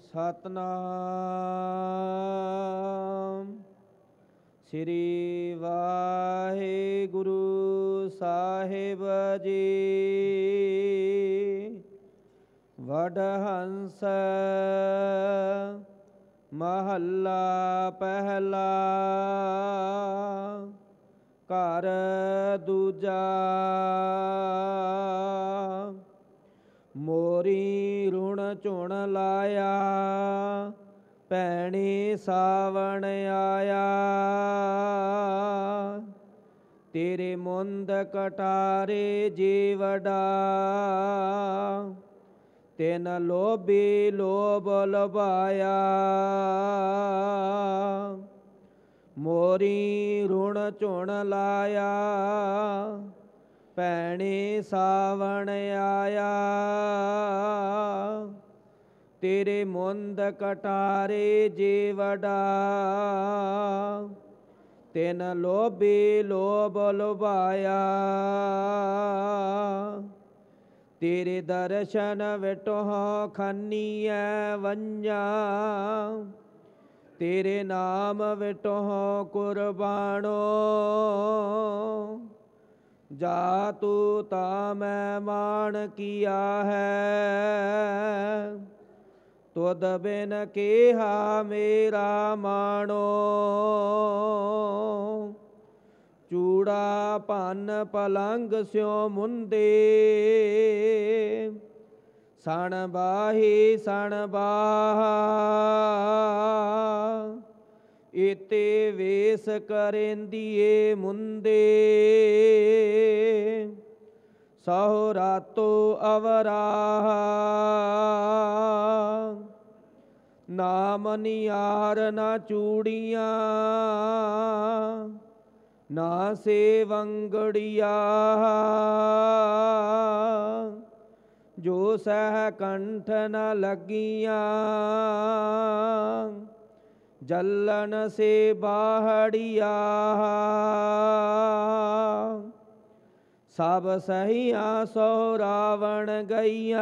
ਸਤਨਾਮ ਸ੍ਰੀ ਵਾਹਿਗੁਰੂ ਸਾਹਿਬ ਜੀ। ਵਡਹੰਸ ਮਹੱਲਾ ਪਹਿਲਾ। ਘਰ ਦੂਜਾ। ਮੋਰੀ ਰੁਣ ਝੁਣ ਲਾਇਆ, ਭੈਣੀ ਸਾਵਣ ਆਇਆ। ਤੇਰੇ ਮੁੰਦ ਕਟਾਰੇ ਜੀਵੜਾ, ਤਿਨ ਲੋਭੀ ਲੋਭ ਲਭਾਇਆ। ਮੋਰੀ ਰੁਣ ਝੁਣ ਲਾਇਆ, ਭੈਣੀ ਸਾਵਣ ਆਇਆ। ਤੇਰੇ ਮੁੰਦ ਕਟਾਰੇ ਜੀਵੜਾ, ਤਿਨ ਲੋਭੀ ਲੋਭ ਲੁਭਾਇਆ। ਤੇਰੇ ਦਰਸ਼ਨ ਵਿਟਹੁ ਖੰਨੀਐ ਵੰਝਾਂ, ਤੇਰੇ ਨਾਮ ਵਿਟਹੁ ਕੁਰਬਾਨੋ। ਜਾ ਤੂ ਤਾ ਮੈਂ ਮਾਣ ਕੀਆ ਹੈ, ਤੁਧ ਬਿਨ ਕੇਹਾ ਮੇਰਾ ਮਾਣੋ। ਚੂੜਾ ਭੰਨ ਪਲੰਗ ਸਿਉ ਮੁੰਦੇ, ਸਣ ਬਾਹੀ ਸਣ ਬਾਹਾ। ਇਤੇ ਵੇਸ ਕਰੇਂਦੀਏ ਮੁੰਦੇ, ਸਹੁ ਰਾਤੋ ਅਵਰਾਹਾ। ਨਾਮ ਨਿਆਰ ਨਾ ਚੂੜੀਆਂ, ਨਾ ਸੇਵੰਗੜੀਆ। ਜੋ ਸਹਿ ਕੰਠ ਨ ਲੱਗੀਆਂ, ਜਲਨ ਸੇ ਬਾਹੜੀਆ। ਸਭ ਸਹੀਆਂ ਸੋ ਰਾਵਣ ਗਈਆਂ,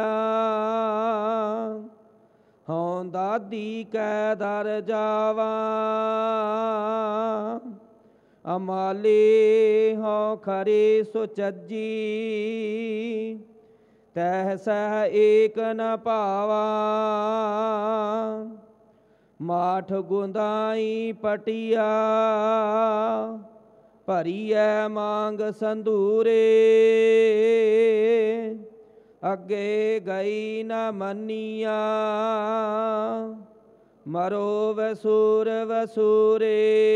ਹਉ ਦਾਦੀ ਕੈ ਦਰ ਜਾਵਾਂ। ਅਮਾਲੇ ਹਉ ਖਰੇ ਸੁਚੱਜੀ, ਤਹਿ ਸਹਿ ਏਕ ਨ ਭਾਵਾ। ਮਾਠ ਗੁੰਦਾਈ ਪਟਿਆ, ਭਰੀਐ ਮਾਂਗ ਸੰਧੂਰੇ। ਅੱਗੇ ਗਈ ਨ ਮੰਨੀਆਂ, ਮਰੋ ਵਸੂਰ ਵਸੂਰੇ।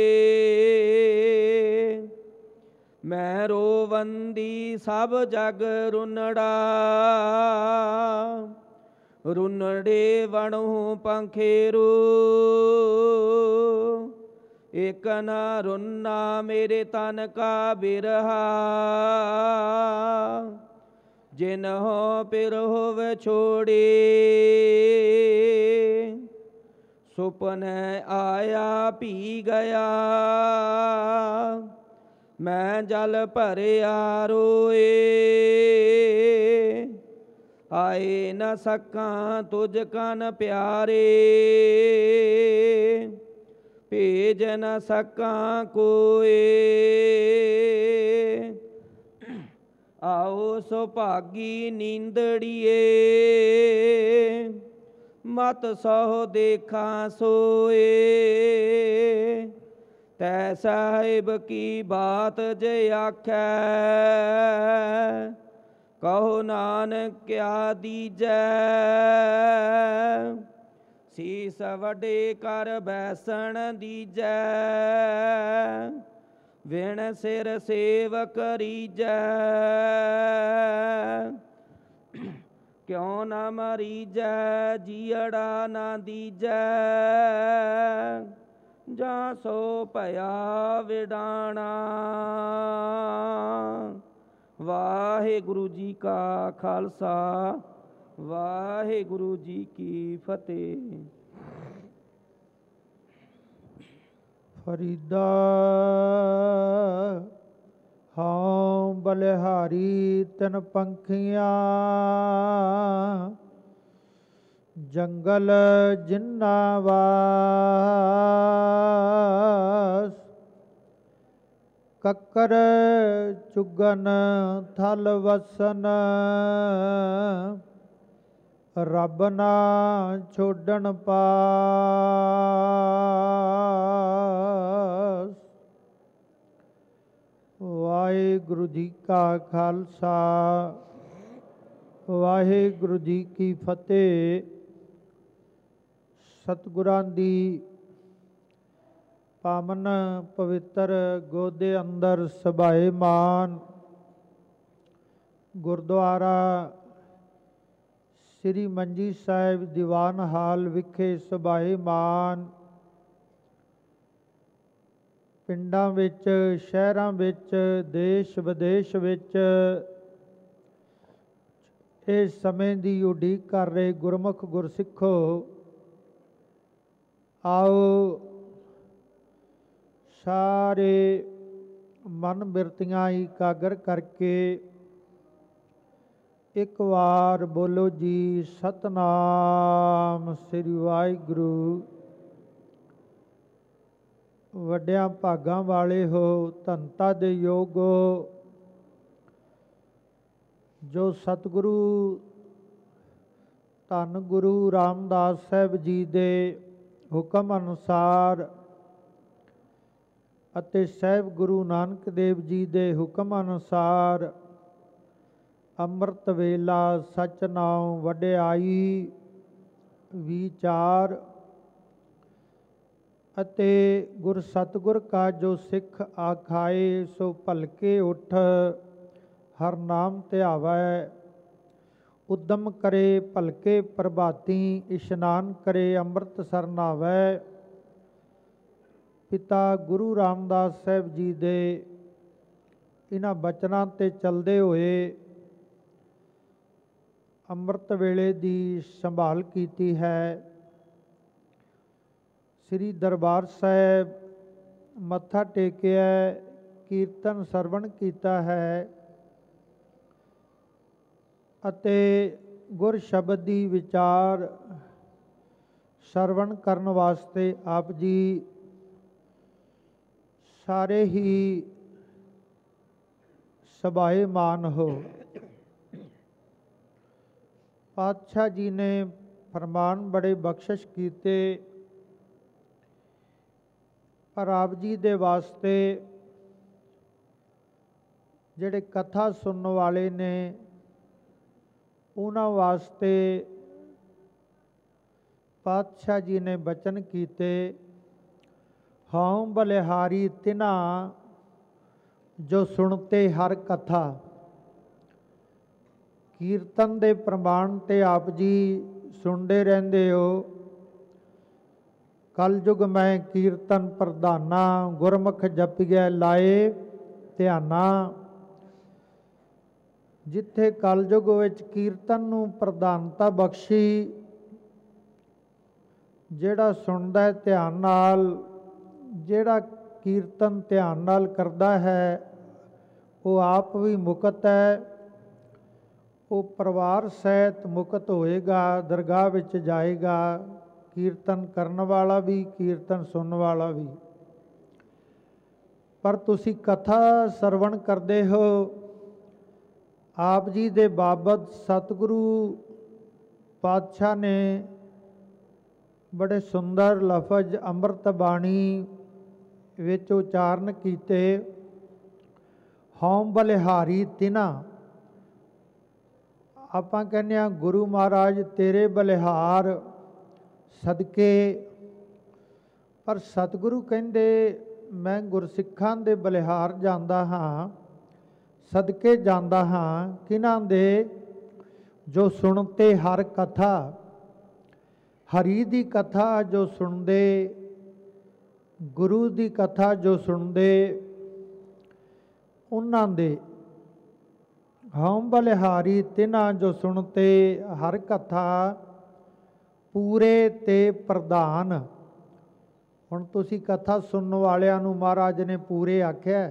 ਮੈਂ ਰੋਵੰਦੀ ਸਭ ਜਗ ਰੁਨੜਾ, ਰੁਨੜੇ ਵਣੁ ਪੰਖੇਰੂ। ਇਕ ਨ ਰੁਨਾ ਮੇਰੇ ਤਨ ਕਾ ਬਿਰਹਾ, ਜਿਨਹੁ ਪਿਰਹੁ ਵਿਛੋੜੇ। ਸੁਪਨੈ ਆਇਆ ਭੀ ਗਿਆ, ਮੈਂ ਜਲ ਭਰਿਆ ਰੋਏ। ਆਏ ਨ ਸਕਾਂ ਤੁਝ ਕਨ ਪਿਆਰੇ, ਭੇਜ ਨ ਸਕਾਂ ਕੋਏ। ਆਓ ਸੁਭਾਗੀ ਨੀਂਦੜੀਏ, ਮਤ ਸਹੁ ਦੇਖਾਂ ਸੋਏ। ਤੈ ਸਾਹਿਬ ਕੀ ਬਾਤ ਜੇ ਆਖੈ, ਕਹੋ ਨਾਨਕ ਕਿਆ ਦੀਜੈ। ਸੀਸ ਵੱਡੇ ਕਰ ਬੈਸਣ ਦੀਜੈ, ਵਿਣ ਸਿਰ ਸੇਵ ਕਰੀਜੈ। ਕਿਉ ਨਾ ਮਰੀਜੈ ਜੀਅੜਾ ਨਾ ਦੀਜੈ, ਜਾਂ ਸੋ ਭਇਆ ਵਿਡਾਣਾ। ਵਾਹਿਗੁਰੂ ਜੀ ਕਾ ਖਾਲਸਾ, ਵਾਹਿਗੁਰੂ ਜੀ ਕੀ ਫਤਿਹ। ਫਰੀਦਾ ਹਉ ਬਲਿਹਾਰੀ ਤਿਨ ਪੰਖੀਆਂ, ਜੰਗਲ ਜਿੰਨਾ ਵਾਸ, ਕੱਕਰ ਚੁਗਨ ਥਲ ਵਸਨ, ਰੱਬ ਨਾ ਛੋਡਣ ਪਾਸ। ਵਾਹਿਗੁਰੂ ਜੀ ਕਾ ਖਾਲਸਾ, ਵਾਹਿਗੁਰੂ ਜੀ ਕੀ ਫਤਿਹ। ਸਤਿਗੁਰਾਂ ਦੀ ਪਾਵਨ ਪਵਿੱਤਰ ਗੋਦ ਦੇ ਅੰਦਰ ਸਭਾਏਮਾਨ ਗੁਰਦੁਆਰਾ ਸ੍ਰੀ ਮੰਜੀ ਸਾਹਿਬ ਦੀਵਾਨ ਹਾਲ ਵਿਖੇ ਸਭਾਏਮਾਨ ਪਿੰਡਾਂ ਵਿੱਚ, ਸ਼ਹਿਰਾਂ ਵਿੱਚ, ਦੇਸ਼ ਵਿਦੇਸ਼ ਵਿੱਚ ਇਸ ਸਮੇਂ ਦੀ ਉਡੀਕ ਕਰ ਰਹੇ ਗੁਰਮੁਖ ਗੁਰਸਿੱਖੋ, ਆਓ ਸਾਰੇ ਮਨ ਬਿਰਤੀਆਂ ਇਕਾਗਰ ਕਰਕੇ ਇੱਕ ਵਾਰ ਬੋਲੋ ਜੀ ਸਤਨਾਮ ਸ੍ਰੀ ਵਾਹਿਗੁਰੂ। ਵੱਡਿਆਂ ਭਾਗਾਂ ਵਾਲੇ ਹੋ, ਧੰਨਤਾ ਦੇ ਯੋਗ ਹੋ, ਜੋ ਸਤਿਗੁਰੂ ਧੰਨ ਗੁਰੂ ਰਾਮਦਾਸ ਸਾਹਿਬ ਜੀ ਦੇ ਹੁਕਮ ਅਨੁਸਾਰ ਅਤੇ ਸਾਹਿਬ ਗੁਰੂ ਨਾਨਕ ਦੇਵ ਜੀ ਦੇ ਹੁਕਮ ਅਨੁਸਾਰ ਅੰਮ੍ਰਿਤ ਵੇਲਾ ਸਚ ਨਾਉ ਵਡਿਆਈ ਵਿਚਾਰ ਅਤੇ ਗੁਰ ਸਤਿਗੁਰ ਕਾ ਜੋ ਸਿੱਖ ਆਖਾਏ ਸੋ ਭਲਕੇ ਉਠ ਹਰ ਨਾਮ ਧਿਆਵੈ। ਉਦਮ ਕਰੇ ਭਲਕੇ ਪ੍ਰਭਾਤੀ ਇਸ਼ਨਾਨ ਕਰੇ ਅੰਮ੍ਰਿਤਸਰ ਨਾਵੈ। ਪਿਤਾ ਗੁਰੂ ਰਾਮਦਾਸ ਸਾਹਿਬ ਜੀ ਦੇ ਇਹਨਾਂ ਬਚਨਾਂ 'ਤੇ ਚੱਲਦੇ ਹੋਏ ਅੰਮ੍ਰਿਤ ਵੇਲੇ ਦੀ ਸੰਭਾਲ ਕੀਤੀ ਹੈ। ਸ੍ਰੀ ਦਰਬਾਰ ਸਾਹਿਬ ਮੱਥਾ ਟੇਕਿਆ, ਕੀਰਤਨ ਸਰਵਣ ਕੀਤਾ ਹੈ ਅਤੇ ਗੁਰ ਸ਼ਬਦ ਦੀ ਵਿਚਾਰ ਸਰਵਣ ਕਰਨ ਵਾਸਤੇ ਆਪ ਜੀ ਸਾਰੇ ਹੀ ਸਭਾਏਮਾਨ ਹੋ। ਪਾਤਸ਼ਾਹ ਜੀ ਨੇ ਫਰਮਾਨ ਬੜੇ ਬਖਸ਼ਿਸ਼ ਕੀਤੇ, ਪਰ ਆਪ ਜੀ ਦੇ ਵਾਸਤੇ ਜਿਹੜੇ ਕਥਾ ਸੁਣਨ ਵਾਲੇ ਨੇ ਉਹਨਾਂ ਵਾਸਤੇ ਪਾਤਸ਼ਾਹ ਜੀ ਨੇ ਬਚਨ ਕੀਤੇ, ਹਉ ਬਲਿਹਾਰੀ ਤਿਨਾ ਜੋ ਸੁਣਤੇ ਹਰ ਕਥਾ। ਕੀਰਤਨ ਦੇ ਪ੍ਰਮਾਣ 'ਤੇ ਆਪ ਜੀ ਸੁਣਦੇ ਰਹਿੰਦੇ ਹੋ। ਕਲਯੁਗ ਮੈਂ ਕੀਰਤਨ ਪ੍ਰਧਾਨਾ, ਗੁਰਮੁਖ ਜਪੀਐ ਲਾਏ ਧਿਆਨਾ। ਜਿੱਥੇ ਕਲਯੁਗ ਵਿੱਚ ਕੀਰਤਨ ਨੂੰ ਪ੍ਰਧਾਨਤਾ ਬਖਸ਼ੀ, ਜਿਹੜਾ ਸੁਣਦਾ ਹੈ ਧਿਆਨ ਨਾਲ, ਜਿਹੜਾ ਕੀਰਤਨ ਧਿਆਨ ਨਾਲ ਕਰਦਾ ਹੈ ਉਹ ਆਪ ਵੀ ਮੁਕਤ ਹੈ, ਉਹ ਪਰਿਵਾਰ ਸਹਿਤ ਮੁਕਤ ਹੋਏਗਾ, ਦਰਗਾਹ ਵਿੱਚ ਜਾਏਗਾ। ਕੀਰਤਨ ਕਰਨ ਵਾਲਾ ਵੀ, ਕੀਰਤਨ ਸੁਣਨ ਵਾਲਾ ਵੀ। ਪਰ ਤੁਸੀਂ ਕਥਾ ਸਰਵਣ ਕਰਦੇ ਹੋ। ਆਪ ਜੀ ਦੇ ਬਾਬਤ ਸਤਿਗੁਰੂ ਪਾਤਸ਼ਾਹ ਨੇ ਬੜੇ ਸੁੰਦਰ ਲਫ਼ਜ਼ ਅੰਮ੍ਰਿਤ ਬਾਣੀ ਵਿੱਚ ਉਚਾਰਨ ਕੀਤੇ, ਹਉ ਬਲਿਹਾਰੀ ਤਿਨਾ। ਆਪਾਂ ਕਹਿੰਦੇ ਹਾਂ ਗੁਰੂ ਮਹਾਰਾਜ ਤੇਰੇ ਬਲਿਹਾਰ ਸਦਕੇ, ਪਰ ਸਤਿਗੁਰੂ ਕਹਿੰਦੇ ਮੈਂ ਗੁਰਸਿੱਖਾਂ ਦੇ ਬਲਿਹਾਰ ਜਾਂਦਾ ਹਾਂ, ਸਦਕੇ ਜਾਂਦਾ ਹਾਂ। ਕਿਹਨਾਂ ਦੇ? ਜੋ ਸੁਣਤੇ ਹਰ ਕਥਾ, ਹਰੀ ਦੀ ਕਥਾ ਜੋ ਸੁਣਦੇ, ਗੁਰੂ ਦੀ ਕਥਾ ਜੋ ਸੁਣਦੇ, ਉਹਨਾਂ ਦੇ। ਹਉ ਬਲਿਹਾਰੀ ਤਿਨਾ ਜੋ ਸੁਣਤੇ ਹਰ ਕਥਾ, ਪੂਰੇ ਤੇ ਪ੍ਰਧਾਨ। ਹੁਣ ਤੁਸੀਂ ਕਥਾ ਸੁਣਨ ਵਾਲਿਆਂ ਨੂੰ ਮਹਾਰਾਜ ਨੇ ਪੂਰੇ ਆਖਿਆ,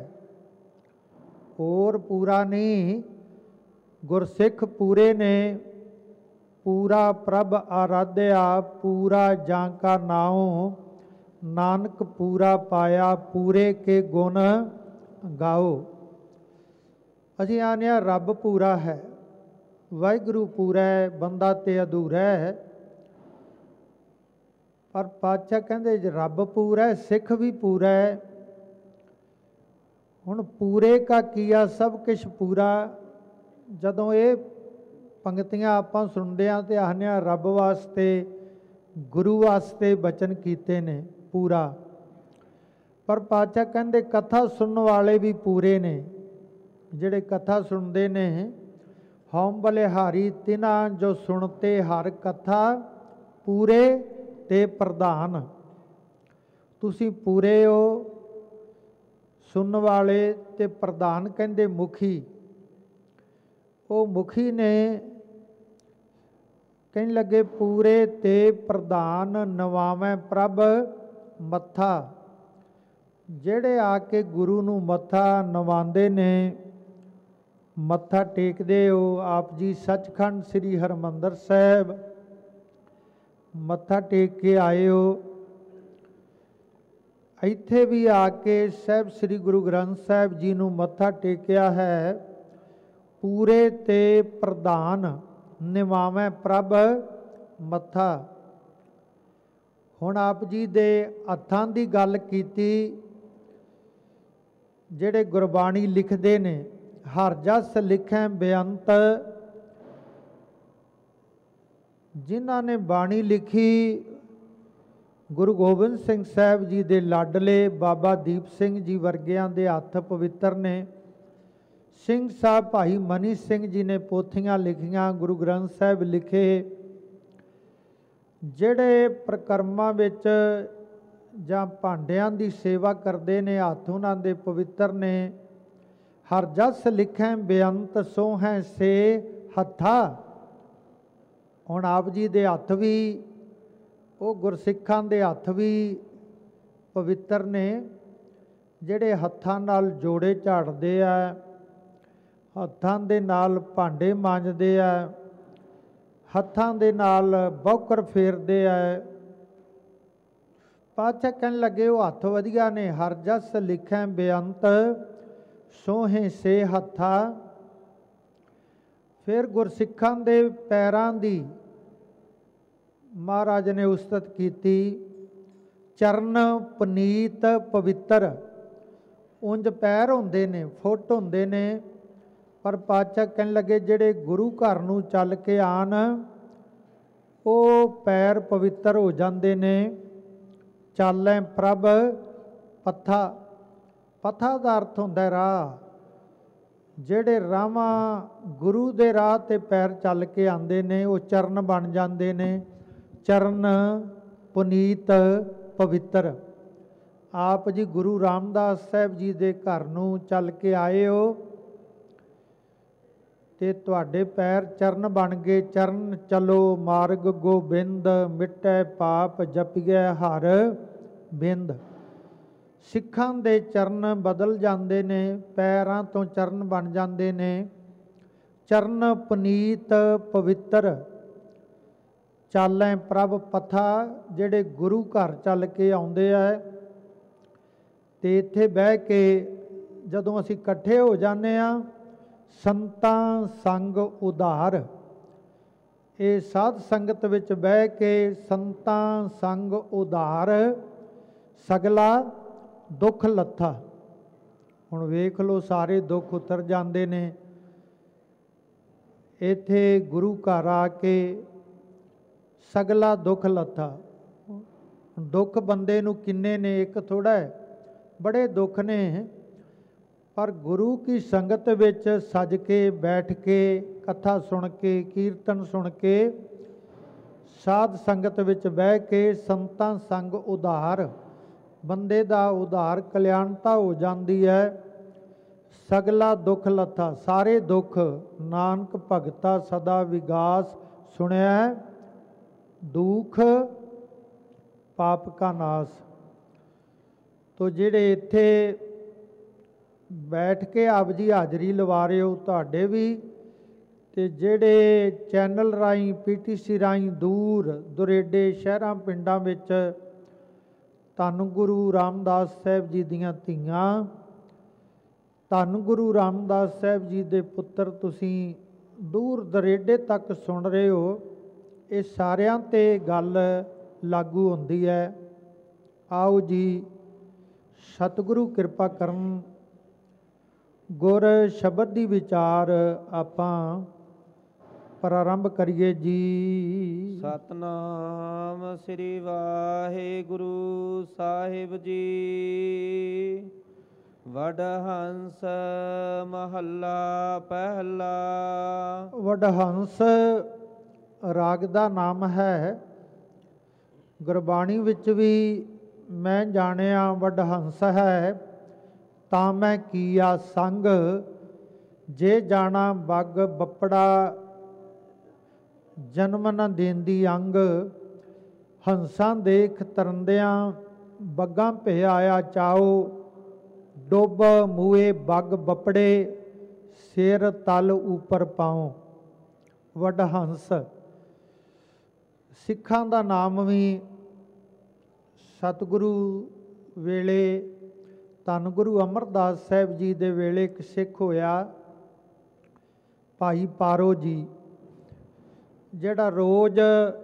ਹੋਰ ਪੂਰਾ ਨਹੀਂ। ਗੁਰਸਿੱਖ ਪੂਰੇ ਨੇ, पूरा प्रभ आराध्या पूरा जांका नाओ नानक पूरा पाया पूरे के गुण गाओ। ਅਸੀਂ ਆਨੇ ਆ ਰੱਬ ਪੂਰਾ ਹੈ, ਵਾਹਿਗੁਰੂ ਪੂਰਾ ਹੈ, ਬੰਦਾ ਤੇ ਅਧੂਰਾ ਹੈ। ਪਰ ਪਾਤਸ਼ਾਹ ਕਹਿੰਦੇ ਜੇ ਰੱਬ ਪੂਰਾ ਹੈ ਸਿੱਖ ਵੀ ਪੂਰਾ ਹੈ। ਹੁਣ ਪੂਰੇ ਕਾ ਕੀਆ ਸਭ ਕੁਛ ਪੂਰਾ। ਜਦੋਂ ਇਹ ਪੰਗਤੀਆਂ ਆਪਾਂ ਸੁਣਦੇ ਹਾਂ ਤੇ ਆਖਦੇ ਹਾਂ ਰੱਬ ਵਾਸਤੇ ਗੁਰੂ ਵਾਸਤੇ ਬਚਨ ਕੀਤੇ ਨੇ ਪੂਰਾ। ਪਰ ਪਾਤਸ਼ਾਹ ਕਹਿੰਦੇ ਕਥਾ ਸੁਣਨ ਵਾਲੇ ਵੀ ਪੂਰੇ ਨੇ। ਜਿਹੜੇ ਕਥਾ ਸੁਣਦੇ ਨੇ ਹਉ ਬਲਿਹਾਰੀ ਤਿਨਾ ਜੋ ਸੁਣਤੇ ਹਰ ਕਥਾ ਪੂਰੇ ਤੇ ਪ੍ਰਧਾਨ। ਤੁਸੀਂ ਪੂਰੇ ਹੋ ਸੁਣਨ ਵਾਲੇ ਤੇ ਪ੍ਰਧਾਨ ਕਹਿੰਦੇ ਮੁਖੀ। ਉਹ ਮੁਖੀ ਨੇ ਕਹਿਣ ਲੱਗੇ ਪੂਰੇ ਤੇ ਪ੍ਰਧਾਨ ਨਵਾਵੇਂ ਪ੍ਰਭ ਮੱਥਾ। ਜਿਹੜੇ ਆ ਕੇ ਗੁਰੂ ਨੂੰ ਮੱਥਾ ਨਵਾਉਂਦੇ ਨੇ, ਮੱਥਾ ਟੇਕਦੇ ਹੋ। ਆਪ ਜੀ ਸੱਚਖੰਡ ਸ੍ਰੀ ਹਰਿਮੰਦਰ ਸਾਹਿਬ ਮੱਥਾ ਟੇਕ ਕੇ ਆਏ ਹੋ। ਇੱਥੇ ਵੀ ਆ ਕੇ ਸਾਹਿਬ ਸ੍ਰੀ ਗੁਰੂ ਗ੍ਰੰਥ ਸਾਹਿਬ ਜੀ ਨੂੰ ਮੱਥਾ ਟੇਕਿਆ ਹੈ। ਪੂਰੇ ਤੇ ਪ੍ਰਧਾਨ ਨਿਵਾਵੇਂ ਪ੍ਰਭ ਮੱਥਾ। ਹੁਣ ਆਪ ਜੀ ਦੇ ਹੱਥਾਂ ਦੀ ਗੱਲ ਕੀਤੀ। ਜਿਹੜੇ ਗੁਰਬਾਣੀ ਲਿਖਦੇ ਨੇ ਹਰ ਜਸ ਲਿਖੈ ਬੇਅੰਤ। ਜਿਨ੍ਹਾਂ ਨੇ ਬਾਣੀ ਲਿਖੀ ਗੁਰੂ ਗੋਬਿੰਦ ਸਿੰਘ ਸਾਹਿਬ ਜੀ ਦੇ ਲਾਡਲੇ ਬਾਬਾ ਦੀਪ ਸਿੰਘ ਜੀ ਵਰਗਿਆਂ ਦੇ ਹੱਥ ਪਵਿੱਤਰ ਨੇ। ਸਿੰਘ ਸਾਹਿਬ ਭਾਈ ਮਨੀ ਸਿੰਘ ਜੀ ਨੇ ਪੋਥੀਆਂ ਲਿਖੀਆਂ, ਗੁਰੂ ਗ੍ਰੰਥ ਸਾਹਿਬ ਲਿਖੇ। ਜਿਹੜੇ ਪ੍ਰਕਰਮਾਂ ਵਿੱਚ ਜਾਂ ਭਾਂਡਿਆਂ ਦੀ ਸੇਵਾ ਕਰਦੇ ਨੇ ਹੱਥ ਉਹਨਾਂ ਦੇ ਪਵਿੱਤਰ ਨੇ। ਹਰ ਜਸ ਲਿਖੈ ਬੇਅੰਤ ਸੋਹੈ ਸੇ ਹੱਥਾ। ਹੁਣ ਆਪ ਜੀ ਦੇ ਹੱਥ ਵੀ ਉਹ ਗੁਰਸਿੱਖਾਂ ਦੇ ਹੱਥ ਵੀ ਪਵਿੱਤਰ ਨੇ। ਜਿਹੜੇ ਹੱਥਾਂ ਨਾਲ ਜੋੜੇ ਝਾੜਦੇ ਆ, ਹੱਥਾਂ ਦੇ ਨਾਲ ਭਾਂਡੇ ਮਾਂਜਦੇ ਆ, ਹੱਥਾਂ ਦੇ ਨਾਲ ਬੌਕਰ ਫੇਰਦੇ ਆ। ਪਾਤਸ਼ਾਹ ਕਹਿਣ ਲੱਗੇ ਉਹ ਹੱਥ ਵਧੀਆ ਨੇ। ਹਰ ਜਸ ਲਿਖੈ ਬੇਅੰਤ ਸੋਹੇ ਸੇ ਹੱਥਾ। ਫਿਰ ਗੁਰਸਿੱਖਾਂ ਦੇ ਪੈਰਾਂ ਦੀ ਮਹਾਰਾਜ ਨੇ ਉਸਤਤ ਕੀਤੀ। ਚਰਨ ਪਨੀਤ ਪਵਿੱਤਰ। ਉਂਝ ਪੈਰ ਹੁੰਦੇ ਨੇ, ਫੁੱਟ ਹੁੰਦੇ ਨੇ, ਪਰ ਪਾਤਸ਼ਾਹ ਕਹਿਣ ਲੱਗੇ ਜਿਹੜੇ ਗੁਰੂ ਘਰ ਨੂੰ ਚੱਲ ਕੇ ਆਣ ਉਹ ਪੈਰ ਪਵਿੱਤਰ ਹੋ ਜਾਂਦੇ ਨੇ। ਚਾਲੈ ਪ੍ਰਭ ਪੱਥਾ। ਪੱਥਾ ਦਾ ਅਰਥ ਹੁੰਦਾ ਰਾਹ। ਜਿਹੜੇ ਰਾਹਾਂ ਗੁਰੂ ਦੇ ਰਾਹ 'ਤੇ ਪੈਰ ਚੱਲ ਕੇ ਆਉਂਦੇ ਨੇ ਉਹ ਚਰਨ ਬਣ ਜਾਂਦੇ ਨੇ। ਚਰਨ ਪੁਨੀਤ ਪਵਿੱਤਰ। ਆਪ ਜੀ ਗੁਰੂ ਰਾਮਦਾਸ ਸਾਹਿਬ ਜੀ ਦੇ ਘਰ ਨੂੰ ਚੱਲ ਕੇ ਆਏ ਹੋ ਤੇ ਤੁਹਾਡੇ ਪੈਰ ਚਰਨ ਬਣ ਗਏ। ਚਰਨ ਚਲੋ ਮਾਰਗ ਗੋਬਿੰਦ ਮਿਟੈ ਪਾਪ ਜਪਿਐ ਹਰ ਬਿੰਦ। ਸਿੱਖਾਂ ਦੇ ਚਰਨ ਬਦਲ ਜਾਂਦੇ ਨੇ, ਪੈਰਾਂ ਤੋਂ ਚਰਨ ਬਣ ਜਾਂਦੇ ਨੇ। ਚਰਨ ਪੁਨੀਤ ਪਵਿੱਤਰ। ਚਾਲੈ ਪ੍ਰਭ ਪੱਥਾ। ਜਿਹੜੇ ਗੁਰੂ ਘਰ ਚੱਲ ਕੇ ਆਉਂਦੇ ਆ ਤੇ ਇੱਥੇ ਬਹਿ ਕੇ ਜਦੋਂ ਅਸੀਂ ਇਕੱਠੇ ਹੋ ਜਾਂਦੇ ਹਾਂ ਸੰਤਾਂ ਸੰਗ ਉਧਾਰ। ਇਹ ਸਾਧ ਸੰਗਤ ਵਿੱਚ ਬਹਿ ਕੇ ਸੰਤਾਂ ਸੰਗ ਉਧਾਰ ਸਗਲਾ ਦੁੱਖ ਲੱਥਾ। ਹੁਣ ਵੇਖ ਲਓ ਸਾਰੇ ਦੁੱਖ ਉਤਰ ਜਾਂਦੇ ਨੇ। ਇੱਥੇ ਗੁਰੂ ਘਰ ਆ ਕੇ ਸਗਲਾ ਦੁੱਖ ਲੱਥਾ। ਦੁੱਖ ਬੰਦੇ ਨੂੰ ਕਿੰਨੇ ਨੇ, ਇੱਕ ਥੋੜ੍ਹਾ ਹੈ, ਬੜੇ ਦੁੱਖ ਨੇ। ਪਰ ਗੁਰੂ ਕੀ ਸੰਗਤ ਵਿੱਚ ਸੱਜ ਕੇ ਬੈਠ ਕੇ ਕਥਾ ਸੁਣ ਕੇ ਕੀਰਤਨ ਸੁਣ ਕੇ ਸਾਧ ਸੰਗਤ ਵਿੱਚ ਬਹਿ ਕੇ ਸੰਤਾਂ ਸੰਗ ਉਧਾਰ ਬੰਦੇ ਦਾ ਉਧਾਰ ਕਲਿਆਣਤਾ ਹੋ ਜਾਂਦੀ ਹੈ। ਸਗਲਾ ਦੁੱਖ ਲੱਥਾ। ਸਾਰੇ ਦੁੱਖ ਨਾਨਕ ਭਗਤਾ ਸਦਾ ਵਿਗਾਸ ਸੁਣਿਆ ਦੁੱਖ ਪਾਪ ਕਾ ਨਾਸ। ਤੋ ਜਿਹੜੇ ਇੱਥੇ ਬੈਠ ਕੇ ਆਪ ਜੀ ਹਾਜ਼ਰੀ ਲਵਾ ਰਹੇ ਹੋ ਤੁਹਾਡੇ ਵੀ ਤੇ ਜਿਹੜੇ ਚੈਨਲ ਰਾਹੀਂ PTC ਰਾਹੀਂ ਦੂਰ ਦੁਰੇਡੇ ਸ਼ਹਿਰਾਂ ਪਿੰਡਾਂ ਵਿੱਚ ਧੰਨ ਗੁਰੂ ਰਾਮਦਾਸ ਸਾਹਿਬ ਜੀ ਦੀਆਂ ਧੀਆਂ, ਧੰਨ ਗੁਰੂ ਰਾਮਦਾਸ ਸਾਹਿਬ ਜੀ ਦੇ ਪੁੱਤਰ ਤੁਸੀਂ ਦੂਰ ਦਰੇਡੇ ਤੱਕ ਸੁਣ ਰਹੇ ਹੋ, ਇਹ ਸਾਰਿਆਂ 'ਤੇ ਗੱਲ ਲਾਗੂ ਹੁੰਦੀ ਹੈ। ਆਓ ਜੀ ਸਤਿਗੁਰੂ ਕਿਰਪਾ ਕਰਨ, ਗੁਰ ਸ਼ਬਦ ਦੀ ਵਿਚਾਰ ਆਪਾਂ ਪ੍ਰਾਰੰਭ ਕਰੀਏ ਜੀ। ਸਤਨਾਮ ਸ੍ਰੀ ਵਾਹਿਗੁਰੂ ਸਾਹਿਬ ਜੀ। ਵਡਹੰਸ ਮਹੱਲਾ ਪਹਿਲਾ। ਵਡਹੰਸ ਰਾਗ ਦਾ ਨਾਮ ਹੈ। ਗੁਰਬਾਣੀ ਵਿੱਚ ਵੀ ਮੈਂ ਜਾਣਿਆ ਵਡਹੰਸ ਹੈ, ਤਾਂ ਮੈਂ ਕੀਆ ਸੰਗ, ਜੇ ਜਾਣਾ ਬੱਗ ਬੱਪੜਾ, ਜਨਮ ਨ ਦੇਂਦੀ ਅੰਗ, ਹੰਸਾਂ ਦੇਖ ਤਰੰਦਿਆਂ, ਬੱਗਾਂ ਭੇ ਆਇਆ ਚਾਓ, ਡੁੱਬ ਮੂਏ ਬੱਗ ਬੱਪੜੇ, ਸਿਰ ਤਲ ਉੱਪਰ ਪਾਉ। ਵਡਹੰਸ ਸਿੱਖਾਂ ਦਾ ਨਾਮ ਵੀ ਸਤਿਗੁਰੂ ਵੇਲੇ ਧੰਨ ਗੁਰੂ ਅਮਰਦਾਸ ਸਾਹਿਬ ਜੀ ਦੇ ਵੇਲੇ ਇੱਕ ਸਿੱਖ ਹੋਇਆ, ਭਾਈ ਪਾਰੋ ਜੀ, ਜਿਹੜਾ ਰੋਜ਼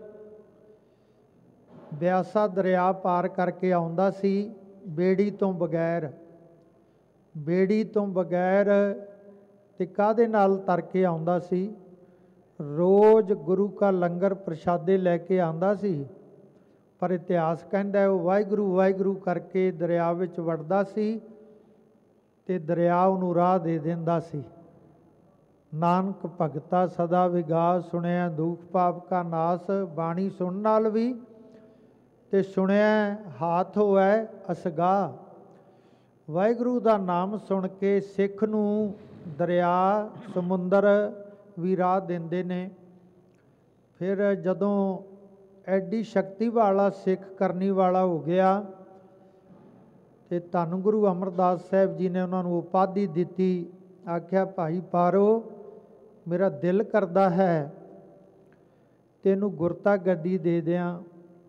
ਬਿਆਸਾ ਦਰਿਆ ਪਾਰ ਕਰਕੇ ਆਉਂਦਾ ਸੀ ਬੇੜੀ ਤੋਂ ਬਗੈਰ। ਬੇੜੀ ਤੋਂ ਬਗੈਰ ਤੇ ਕਾਹਦੇ ਨਾਲ ਤਰ ਕੇ ਆਉਂਦਾ ਸੀ? ਰੋਜ਼ ਗੁਰੂ ਕਾ ਲੰਗਰ ਪ੍ਰਸ਼ਾਦੇ ਲੈ ਕੇ ਆਉਂਦਾ ਸੀ, ਪਰ ਇਤਿਹਾਸ ਕਹਿੰਦਾ ਉਹ ਵਾਹਿਗੁਰੂ ਵਾਹਿਗੁਰੂ ਕਰਕੇ ਦਰਿਆ ਵਿੱਚ ਵੜਦਾ ਸੀ ਤੇ ਦਰਿਆ ਉਹਨੂੰ ਰਾਹ ਦੇ ਦਿੰਦਾ ਸੀ। ਨਾਨਕ ਭਗਤਾ ਸਦਾ ਵਿਗਾਸ, ਸੁਣਿਆ ਦੁਖ ਪਾਪ ਕਾ ਨਾਸ। ਬਾਣੀ ਸੁਣਨ ਨਾਲ ਵੀ ਤੇ ਸੁਣਿਆ ਹਾਥ ਹੋਇ ਅਸਗਾ। ਵਾਹਿਗੁਰੂ ਦਾ ਨਾਮ ਸੁਣ ਕੇ ਸਿੱਖ ਨੂੰ ਦਰਿਆ ਸਮੁੰਦਰ ਵੀ ਰਾਹ ਦਿੰਦੇ ਨੇ। ਫਿਰ ਜਦੋਂ ਐਡੀ ਸ਼ਕਤੀ ਵਾਲਾ ਸਿੱਖ ਕਰਨੀ ਵਾਲਾ ਹੋ ਗਿਆ ਤੇ ਧੰਨ ਗੁਰੂ ਅਮਰਦਾਸ ਸਾਹਿਬ ਜੀ ਨੇ ਉਹਨਾਂ ਨੂੰ ਉਪਾਧੀ ਦਿੱਤੀ। ਆਖਿਆ ਭਾਈ ਪਾਰੋ, ਮੇਰਾ ਦਿਲ ਕਰਦਾ ਹੈ ਤੈਨੂੰ ਗੁਰਤਾ ਗੱਦੀ ਦੇ ਦਿਆਂ।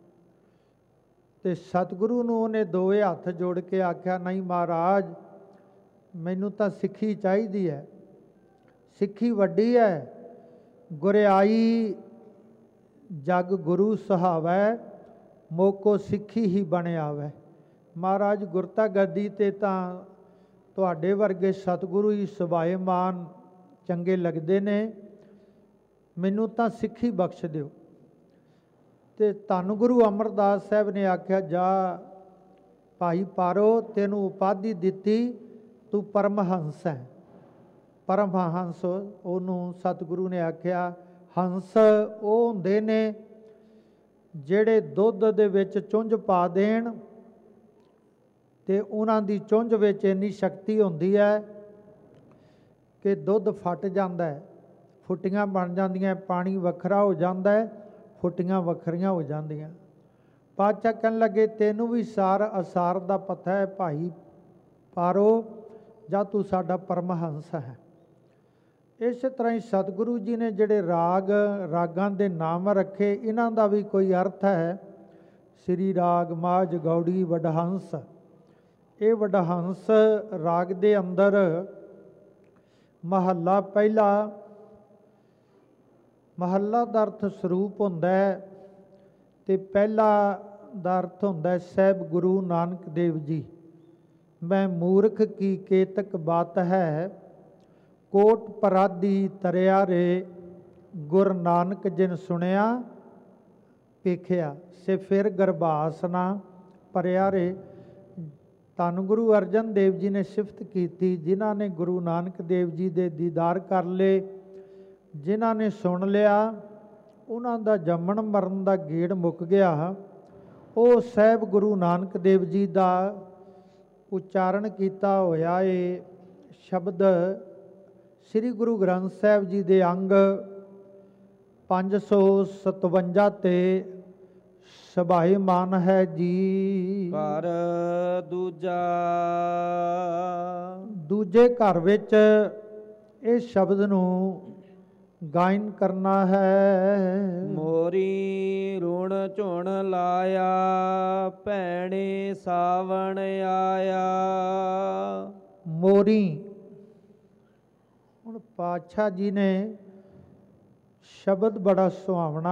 ਤੇ ਸਤਿਗੁਰੂ ਨੂੰ ਉਹਨੇ ਦੋਵੇਂ ਹੱਥ ਜੋੜ ਕੇ ਆਖਿਆ, ਨਹੀਂ ਮਹਾਰਾਜ, ਮੈਨੂੰ ਤਾਂ ਸਿੱਖੀ ਚਾਹੀਦੀ ਹੈ। ਸਿੱਖੀ ਵੱਡੀ ਹੈ, ਗੁਰਿਆਈ ਜਗ ਗੁਰੂ ਸੁਹਾਵੈ, ਮੋਕੋ ਸਿੱਖੀ ਹੀ ਬਣ ਆਵੈ। ਮਹਾਰਾਜ, ਗੁਰਤਾ ਗੱਦੀ 'ਤੇ ਤਾਂ ਤੁਹਾਡੇ ਵਰਗੇ ਸਤਿਗੁਰੂ ਹੀ ਸੁਭਾਏਮਾਨ ਚੰਗੇ ਲੱਗਦੇ ਨੇ, ਮੈਨੂੰ ਤਾਂ ਸਿੱਖੀ ਬਖਸ਼ ਦਿਓ। ਤੇ ਧੰਨ ਗੁਰੂ ਅਮਰਦਾਸ ਸਾਹਿਬ ਨੇ ਆਖਿਆ, ਜਾ ਭਾਈ ਪਾਰੋ, ਤੈਨੂੰ ਉਪਾਧੀ ਦਿੱਤੀ, ਤੂੰ ਪਰਮਹੰਸ ਹੈ। ਪਰਮਹੰਸ ਉਹਨੂੰ ਸਤਿਗੁਰੂ ਨੇ ਆਖਿਆ, ਹੰਸ ਉਹ ਹੁੰਦੇ ਨੇ ਜਿਹੜੇ ਦੁੱਧ ਦੇ ਵਿੱਚ ਚੁੰਝ ਪਾ ਦੇਣ ਤੇ ਉਹਨਾਂ ਦੀ ਚੁੰਝ ਵਿੱਚ ਇੰਨੀ ਸ਼ਕਤੀ ਹੁੰਦੀ ਹੈ ਕਿ ਦੁੱਧ ਫਟ ਜਾਂਦਾ ਹੈ, ਫੁੱਟੀਆਂ ਬਣ ਜਾਂਦੀਆਂ, ਪਾਣੀ ਵੱਖਰਾ ਹੋ ਜਾਂਦਾ ਹੈ, ਫੁੱਟੀਆਂ ਵੱਖਰੀਆਂ ਹੋ ਜਾਂਦੀਆਂ। ਪਾਤਸ਼ਾਹ ਕਹਿਣ ਲੱਗੇ, ਤੈਨੂੰ ਵੀ ਸਾਰ ਅਸਾਰ ਦਾ ਪਤਾ ਹੈ ਭਾਈ ਪਾਰੋ, ਜਾਂ ਤੂੰ ਸਾਡਾ ਪਰਮਹੰਸ ਹੈ। ਇਸੇ ਤਰ੍ਹਾਂ ਹੀ ਸਤਿਗੁਰੂ ਜੀ ਨੇ ਜਿਹੜੇ ਰਾਗਾਂ ਦੇ ਨਾਮ ਰੱਖੇ, ਇਹਨਾਂ ਦਾ ਵੀ ਕੋਈ ਅਰਥ ਹੈ। ਸ੍ਰੀ ਰਾਗ ਮਾਝ ਗੌੜੀ ਵਡਹੰਸ, ਇਹ ਵਡਹੰਸ ਰਾਗ ਦੇ ਅੰਦਰ ਮਹੱਲਾ ਪਹਿਲਾ, ਮਹੱਲਾ ਦਾ ਅਰਥ ਸਰੂਪ ਹੁੰਦਾ ਹੈ ਤੇ ਪਹਿਲਾ ਦਾ ਅਰਥ ਹੁੰਦਾ ਹੈ ਸਾਹਿਬ ਗੁਰੂ ਨਾਨਕ ਦੇਵ ਜੀ। ਮੈਂ ਮੂਰਖ ਕੀ ਕੇਤਕ ਬਾਤ ਹੈ, ਕੋਟ ਪਰਾਧੀ ਤਰਿਆ ਰੇ, ਗੁਰ ਨਾਨਕ ਜਿਨ ਸੁਣਿਆ ਵੇਖਿਆ, ਸੇ ਫਿਰ ਗਰਭਾਸ ਨਾ ਭਰਿਆ ਰੇ। ਧੰਨ ਗੁਰੂ ਅਰਜਨ ਦੇਵ ਜੀ ਨੇ ਸਿਫਤ ਕੀਤੀ, ਜਿਨ੍ਹਾਂ ਨੇ ਗੁਰੂ ਨਾਨਕ ਦੇਵ ਜੀ ਦੇ ਦੀਦਾਰ ਕਰ ਲਏ, ਜਿਨ੍ਹਾਂ ਨੇ ਸੁਣ ਲਿਆ, ਉਹਨਾਂ ਦਾ ਜੰਮਣ ਮਰਨ ਦਾ ਗੇੜ ਮੁੱਕ ਗਿਆ। ਉਹ ਸਾਹਿਬ ਗੁਰੂ ਨਾਨਕ ਦੇਵ ਜੀ ਦਾ ਉਚਾਰਨ ਕੀਤਾ ਹੋਇਆ ਇਹ ਸ਼ਬਦ ਸ੍ਰੀ ਗੁਰੂ ਗ੍ਰੰਥ ਸਾਹਿਬ ਜੀ ਦੇ ਅੰਗ 557 ਤੇ ਸਭਾਏਮਾਨ ਹੈ ਜੀ। ਘਰ ਦੂਜਾ, ਦੂਜੇ ਘਰ ਵਿੱਚ ਇਸ ਸ਼ਬਦ ਨੂੰ ਗਾਇਨ ਕਰਨਾ ਹੈ। ਮੋਰੀ ਰੁਣ ਝੁਣ ਲਾਇਆ, ਭੈਣੇ ਸਾਵਣ ਆਇਆ। ਮੋਰੀ, ਹੁਣ ਪਾਤਸ਼ਾਹ ਜੀ ਨੇ ਸ਼ਬਦ ਬੜਾ ਸੁਹਾਵਣਾ,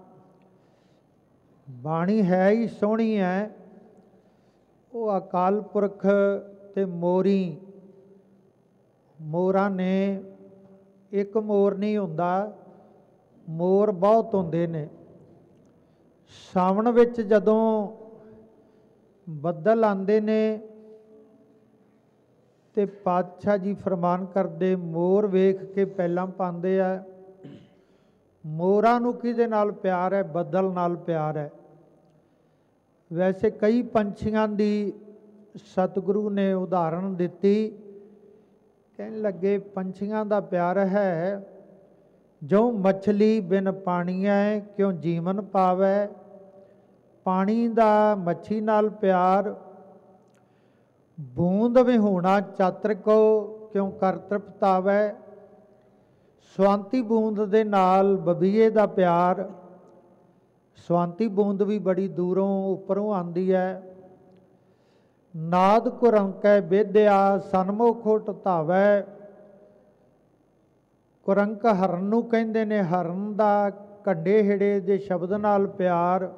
ਬਾਣੀ ਹੈ ਹੀ ਸੋਹਣੀ ਹੈ। ਉਹ ਅਕਾਲ ਪੁਰਖ ਤੇ ਮੋਰੀ, ਮੋਰਾਂ ਨੇ ਇੱਕ ਮੋਰ ਨਹੀਂ ਹੁੰਦਾ, ਮੋਰ ਬਹੁਤ ਹੁੰਦੇ ਨੇ। ਸਾਵਣ ਵਿੱਚ ਜਦੋਂ ਬੱਦਲ ਆਉਂਦੇ ਨੇ ਤੇ ਪਾਤਸ਼ਾਹ ਜੀ ਫਰਮਾਨ ਕਰਦੇ, ਮੋਰ ਵੇਖ ਕੇ ਪਹਿਲਾਂ ਪਾਉਂਦੇ ਆ। ਮੋਰਾਂ ਨੂੰ ਕਿਹਦੇ ਨਾਲ ਪਿਆਰ ਹੈ? ਬੱਦਲ ਨਾਲ ਪਿਆਰ ਹੈ। ਵੈਸੇ ਕਈ ਪੰਛੀਆਂ ਦੀ ਸਤਿਗੁਰੂ ਨੇ ਉਦਾਹਰਣ ਦਿੱਤੀ, ਕਹਿਣ ਲੱਗੇ ਪੰਛੀਆਂ ਦਾ ਪਿਆਰ ਹੈ ਜੋ ਮਛਲੀ ਬਿਨ ਪਾਣੀਐ ਕਿਉਂ ਜੀਵਨ ਪਾਵੈ। ਪਾਣੀ ਦਾ ਮੱਛੀ ਨਾਲ ਪਿਆਰ, ਬੂੰਦ ਵਿਹੂਣਾ ਚਾਤਰ ਕੋ ਕਿਉਂ ਕਰ ਤ੍ਰਿਪਤਾਵੈ। ਸਵਾਂਤੀ ਬੂੰਦ ਦੇ ਨਾਲ ਬਬੀਏ ਦਾ ਪਿਆਰ, ਸਵਾਂਤੀ ਬੂੰਦ ਵੀ ਬੜੀ ਦੂਰੋਂ ਉੱਪਰੋਂ ਆਉਂਦੀ ਹੈ। ਨਾਦ ਕੁਰੰਕੈ ਬੇਦਿਆ ਸਨਮੁਖ ਢਾਵੈ। ਕੁਰੰਕ ਹਰਨ ਨੂੰ ਕਹਿੰਦੇ ਨੇ, ਹਰਨ ਦਾ ਕੱਡੇ ਹਿੜੇ ਦੇ ਸ਼ਬਦ ਨਾਲ ਪਿਆਰ।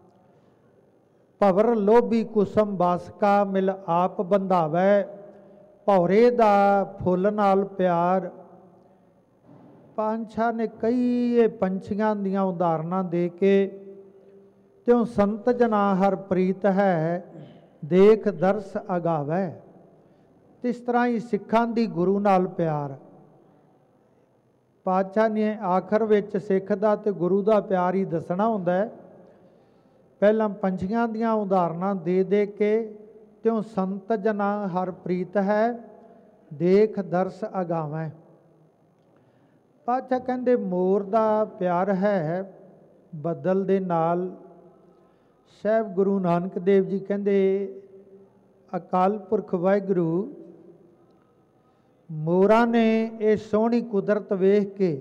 ਭਵਰ ਲੋਭੀ ਕੁਸਮ ਬਾਸਕਾ ਮਿਲ ਆਪ ਬੰਧਾਵੈ। ਭੌਰੇ ਦਾ ਫੁੱਲ ਨਾਲ ਪਿਆਰ। ਪਾਤਸ਼ਾਹ ਨੇ ਕਈ ਪੰਛੀਆਂ ਦੀਆਂ ਉਦਾਹਰਨਾਂ ਦੇ ਕੇ, ਤਿਉ ਸੰਤ ਜਨਾ ਹਰ ਪ੍ਰੀਤ ਹੈ ਦੇਖ ਦਰਸ ਅਗਾਵੈ। ਇਸ ਤਰ੍ਹਾਂ ਹੀ ਸਿੱਖਾਂ ਦੀ ਗੁਰੂ ਨਾਲ ਪਿਆਰ। ਪਾਤਸ਼ਾਹ ਨੇ ਆਖਰ ਵਿੱਚ ਸਿੱਖ ਦਾ ਤੇ ਗੁਰੂ ਦਾ ਪਿਆਰ ਹੀ ਦੱਸਣਾ ਹੁੰਦਾ ਹੈ। ਪਹਿਲਾਂ ਪੰਛੀਆਂ ਦੀਆਂ ਉਦਾਹਰਨਾਂ ਦੇ ਦੇ ਕੇ, ਤਿਉ ਸੰਤ ਜਨਾ ਹਰ ਪ੍ਰੀਤ ਹੈ ਦੇਖ ਦਰਸ ਅਗਾਵੈ। ਪਾਤਸ਼ਾਹ ਕਹਿੰਦੇ ਮੋਰ ਦਾ ਪਿਆਰ ਹੈ ਬੱਦਲ ਦੇ ਨਾਲ। ਸਾਹਿਬ ਗੁਰੂ ਨਾਨਕ ਦੇਵ ਜੀ ਕਹਿੰਦੇ, ਅਕਾਲ ਪੁਰਖ ਵਾਹਿਗੁਰੂ ਮੋਰਾਂ ਨੇ ਇਹ ਸੋਹਣੀ ਕੁਦਰਤ ਵੇਖ ਕੇ,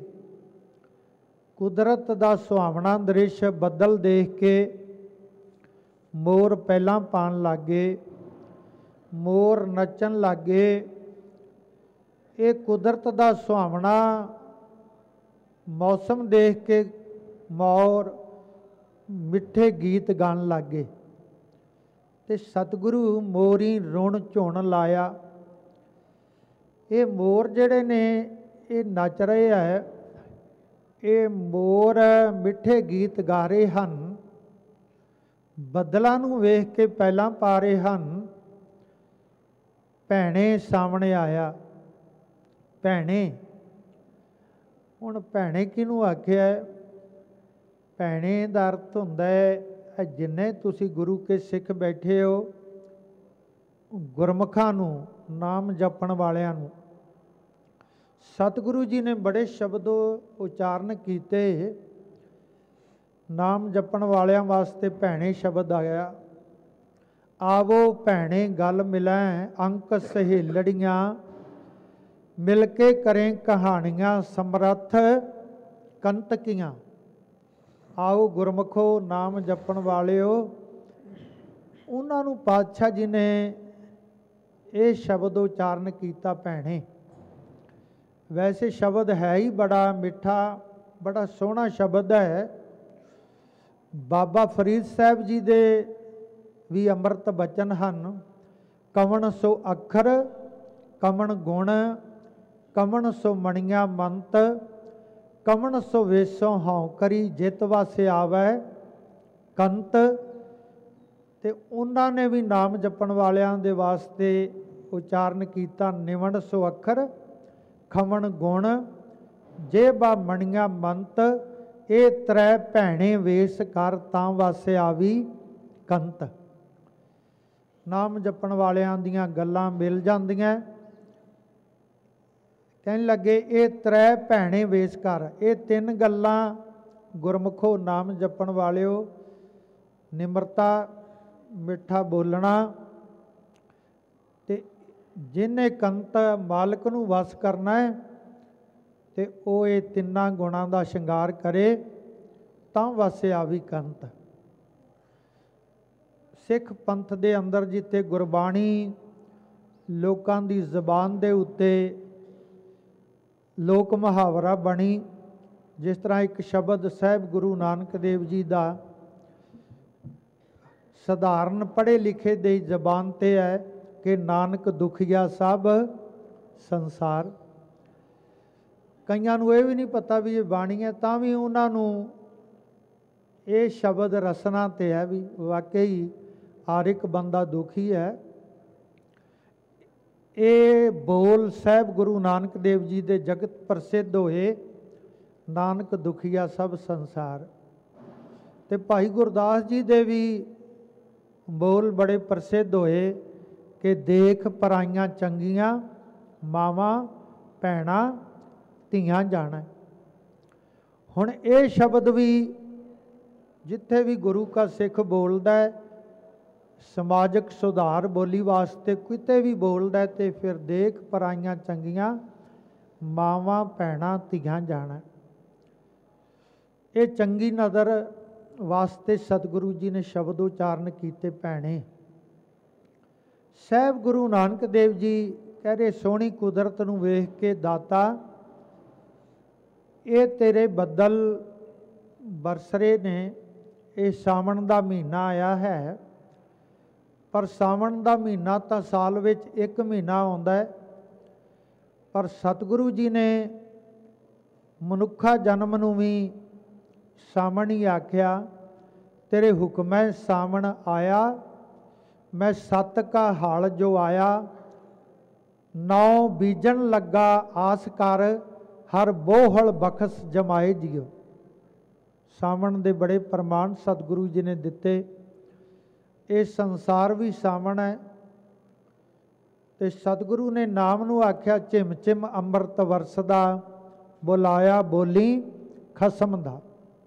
ਕੁਦਰਤ ਦਾ ਸੁਹਾਵਣਾ ਦ੍ਰਿਸ਼ ਬੱਦਲ ਦੇਖ ਕੇ ਮੋਰ ਪਹਿਲਾਂ ਪਾਉਣ ਲੱਗੇ, ਮੋਰ ਨੱਚਣ ਲੱਗੇ। ਇਹ ਕੁਦਰਤ ਦਾ ਸੁਹਾਵਣਾ ਮੌਸਮ ਦੇਖ ਕੇ ਮੋਰ ਮਿੱਠੇ ਗੀਤ ਗਾਉਣ ਲੱਗੇ। ਤੇ ਸਤਿਗੁਰੂ ਮੋਰੀ ਰੁਣ ਝੁਣ ਲਾਇਆ। ਇਹ ਮੋਰ ਜਿਹੜੇ ਨੇ ਇਹ ਨੱਚ ਰਹੇ ਹੈ, ਇਹ ਮੋਰ ਮਿੱਠੇ ਗੀਤ ਗਾ ਰਹੇ ਹਨ, ਬੱਦਲਾਂ ਨੂੰ ਵੇਖ ਕੇ ਪਹਿਲਾਂ ਪਾ ਰਹੇ ਹਨ, ਭੈਣੇ ਸਾਹਮਣੇ ਆਇਆ। ਭੈਣੇ, ਹੁਣ ਭੈਣੇ ਕਿਹਨੂੰ ਆਖਿਆ? ਭੈਣੇ ਦਾ ਅਰਥ ਹੁੰਦਾ ਹੈ ਜਿੰਨੇ ਤੁਸੀਂ ਗੁਰੂ ਕੇ ਸਿੱਖ ਬੈਠੇ ਹੋ, ਗੁਰਮੁਖਾਂ ਨੂੰ, ਨਾਮ ਜਪਣ ਵਾਲਿਆਂ ਨੂੰ। ਸਤਿਗੁਰੂ ਜੀ ਨੇ ਬੜੇ ਸ਼ਬਦ ਉਚਾਰਨ ਕੀਤੇ। ਨਾਮ ਜਪਣ ਵਾਲਿਆਂ ਵਾਸਤੇ ਭੈਣੇ ਸ਼ਬਦ ਆਇਆ। ਆਵੋ ਭੈਣੇ ਗਲ ਮਿਲੈ ਅੰਕ ਸਹੇਲੜੀਆਂ, ਮਿਲ ਕੇ ਕਰੇ ਕਹਾਣੀਆਂ ਸਮਰੱਥ ਕੰਤਕੀਆਂ। ਆਓ ਗੁਰਮੁਖੋ, ਨਾਮ ਜਪਣ ਵਾਲਿਓ, ਉਹਨਾਂ ਨੂੰ ਪਾਤਸ਼ਾਹ ਜੀ ਨੇ ਇਹ ਸ਼ਬਦ ਉਚਾਰਨ ਕੀਤਾ ਭੈਣੇ। ਵੈਸੇ ਸ਼ਬਦ ਹੈ ਹੀ ਬੜਾ ਮਿੱਠਾ, ਬੜਾ ਸੋਹਣਾ ਸ਼ਬਦ ਹੈ। ਬਾਬਾ ਫਰੀਦ ਸਾਹਿਬ ਜੀ ਦੇ ਵੀ ਅੰਮ੍ਰਿਤ ਬਚਨ ਹਨ। ਕਵਣ ਸੋ ਅੱਖਰ ਕਵਣ ਗੁਣ, ਕਵਣ ਸੋ ਮਣੀਆਂ ਮੰਤ, ਕਵਣ ਸੋ ਵੇਸੋਂ ਹਉ ਕਰੀ ਜਿਤ ਵਾਸੇ ਆਵੈ ਕੰਤ। ਤੇ ਉਹਨਾਂ ਨੇ ਵੀ ਨਾਮ ਜਪਣ ਵਾਲਿਆਂ ਦੇ ਵਾਸਤੇ ਉਚਾਰਨ ਕੀਤਾ, ਨਿਵਣ ਸੋ ਅੱਖਰ ਖਵਣ ਗੁਣ, ਜੇ ਬਾ ਮਣੀਆਂ ਮੰਤ, ਇਹ ਤ੍ਰੈ ਭੈਣੇ ਵੇਸ ਕਰ ਤਾਂ ਵਾਸੇ ਆਵੀ ਕੰਤ। ਨਾਮ ਜਪਣ ਵਾਲਿਆਂ ਦੀਆਂ ਗੱਲਾਂ ਮਿਲ ਜਾਂਦੀਆਂ। ਕਹਿਣ ਲੱਗੇ ਇਹ ਤ੍ਰੈ ਭੈਣੇ ਵੇਸ ਕਰ। ਇਹ ਤਿੰਨ ਗੱਲਾਂ ਗੁਰਮੁਖੋ, ਨਾਮ ਜਪਣ ਵਾਲਿਓ, ਨਿਮਰਤਾ, ਮਿੱਠਾ ਬੋਲਣਾ ਤੇ ਜਿਹਨੇ ਕੰਤ ਮਾਲਕ ਨੂੰ ਵਸ ਕਰਨਾ ਹੈ, ਤੇ ਉਹ ਇਹ ਤਿੰਨਾਂ ਗੁਣਾਂ ਦਾ ਸ਼ਿੰਗਾਰ ਕਰੇ ਤਾਂ ਵਸ ਆਵੀ ਕੰਤ। ਸਿੱਖ ਪੰਥ ਦੇ ਅੰਦਰ ਜਿੱਥੇ ਗੁਰਬਾਣੀ ਲੋਕਾਂ ਦੀ ਜ਼ਬਾਨ ਦੇ ਉੱਤੇ ਲੋਕ ਮੁਹਾਵਰਾ ਬਣੀ, ਜਿਸ ਤਰ੍ਹਾਂ ਇੱਕ ਸ਼ਬਦ ਸਾਹਿਬ ਗੁਰੂ ਨਾਨਕ ਦੇਵ ਜੀ ਦਾ ਸਧਾਰਨ ਪੜ੍ਹੇ ਲਿਖੇ ਦੀ ਜ਼ਬਾਨ 'ਤੇ ਹੈ ਕਿ ਨਾਨਕ ਦੁਖੀਆ ਸਭ ਸੰਸਾਰ। ਕਈਆਂ ਨੂੰ ਇਹ ਵੀ ਨਹੀਂ ਪਤਾ ਵੀ ਇਹ ਬਾਣੀ ਹੈ, ਤਾਂ ਵੀ ਉਹਨਾਂ ਨੂੰ ਇਹ ਸ਼ਬਦ ਰਸਨਾ 'ਤੇ ਹੈ ਵੀ ਵਾਕਈ ਹਰ ਇੱਕ ਬੰਦਾ ਦੁਖੀ ਹੈ। ਇਹ ਬੋਲ ਸਾਹਿਬ ਗੁਰੂ ਨਾਨਕ ਦੇਵ ਜੀ ਦੇ ਜਗਤ ਪ੍ਰਸਿੱਧ ਹੋਏ, ਨਾਨਕ ਦੁਖੀਆ ਸਭ ਸੰਸਾਰ। ਤੇ ਭਾਈ ਗੁਰਦਾਸ ਜੀ ਦੇ ਵੀ ਬੋਲ ਬੜੇ ਪ੍ਰਸਿੱਧ ਹੋਏ ਕਿ ਦੇਖ ਪਰਾਈਆਂ ਚੰਗੀਆਂ, ਮਾਵਾਂ ਭੈਣਾਂ ਧੀਆਂ ਜਾਣਾ। ਹੁਣ ਇਹ ਸ਼ਬਦ ਵੀ ਜਿੱਥੇ ਵੀ ਗੁਰੂ ਕਾ ਸਿੱਖ ਬੋਲਦਾ ਹੈ, ਸਮਾਜਿਕ ਸੁਧਾਰ ਬੋਲੀ ਵਾਸਤੇ ਕਿਤੇ ਵੀ ਬੋਲਦਾ, ਤੇ ਫਿਰ ਦੇਖ ਪਰਾਈਆਂ ਚੰਗੀਆਂ, ਮਾਵਾਂ ਭੈਣਾਂ ਧੀਆਂ ਜਾਣਾ। ਇਹ ਚੰਗੀ ਨਜ਼ਰ ਵਾਸਤੇ ਸਤਿਗੁਰੂ ਜੀ ਨੇ ਸ਼ਬਦ ਉਚਾਰਨ ਕੀਤੇ। ਭੈਣੇ ਸਾਹਿਬ ਗੁਰੂ ਨਾਨਕ ਦੇਵ ਜੀ ਕਹਿ ਰਹੇ, ਸੋਹਣੀ ਕੁਦਰਤ ਨੂੰ ਵੇਖ ਕੇ ਦਾਤਾ, ਇਹ ਤੇਰੇ ਬੱਦਲ ਬਰਸਰੇ ਨੇ। ਇਹ ਸਾਵਣ ਦਾ ਮਹੀਨਾ ਆਇਆ ਹੈ, ਪਰ ਸਾਵਣ ਦਾ ਮਹੀਨਾ ਤਾਂ ਸਾਲ ਵਿੱਚ ਇੱਕ ਮਹੀਨਾ ਆਉਂਦਾ ਹੈ, ਪਰ ਸਤਿਗੁਰੂ ਜੀ ਨੇ ਮਨੁੱਖਾ ਜਨਮ ਨੂੰ ਵੀ ਸਾਵਣ ਹੀ ਆਖਿਆ। ਤੇਰੇ ਹੁਕਮੈ ਸਾਵਣ ਆਇਆ, ਮੈਂ ਸਤ ਕਾ ਹਾਲ ਜੋ ਆਇਆ। ਨੌ ਬੀਜਣ ਲੱਗਾ ਆਸ ਕਰ, ਹਰ ਬੋਹਲ ਬਖਸ਼ ਜਮਾਏ ਜਿਉ। ਸਾਵਣ ਦੇ ਬੜੇ ਪ੍ਰਮਾਣ ਸਤਿਗੁਰੂ ਜੀ ਨੇ ਦਿੱਤੇ। ਇਹ ਸੰਸਾਰ ਵੀ ਸਾਵਣ ਹੈ, ਤੇ ਸਤਿਗੁਰੂ ਨੇ ਨਾਮ ਨੂੰ ਆਖਿਆ ਝਿਮ ਝਿਮ ਅੰਮ੍ਰਿਤ ਵਰਸਦਾ, ਬੁਲਾਇਆ ਬੋਲੀ ਖਸਮ ਦਾ।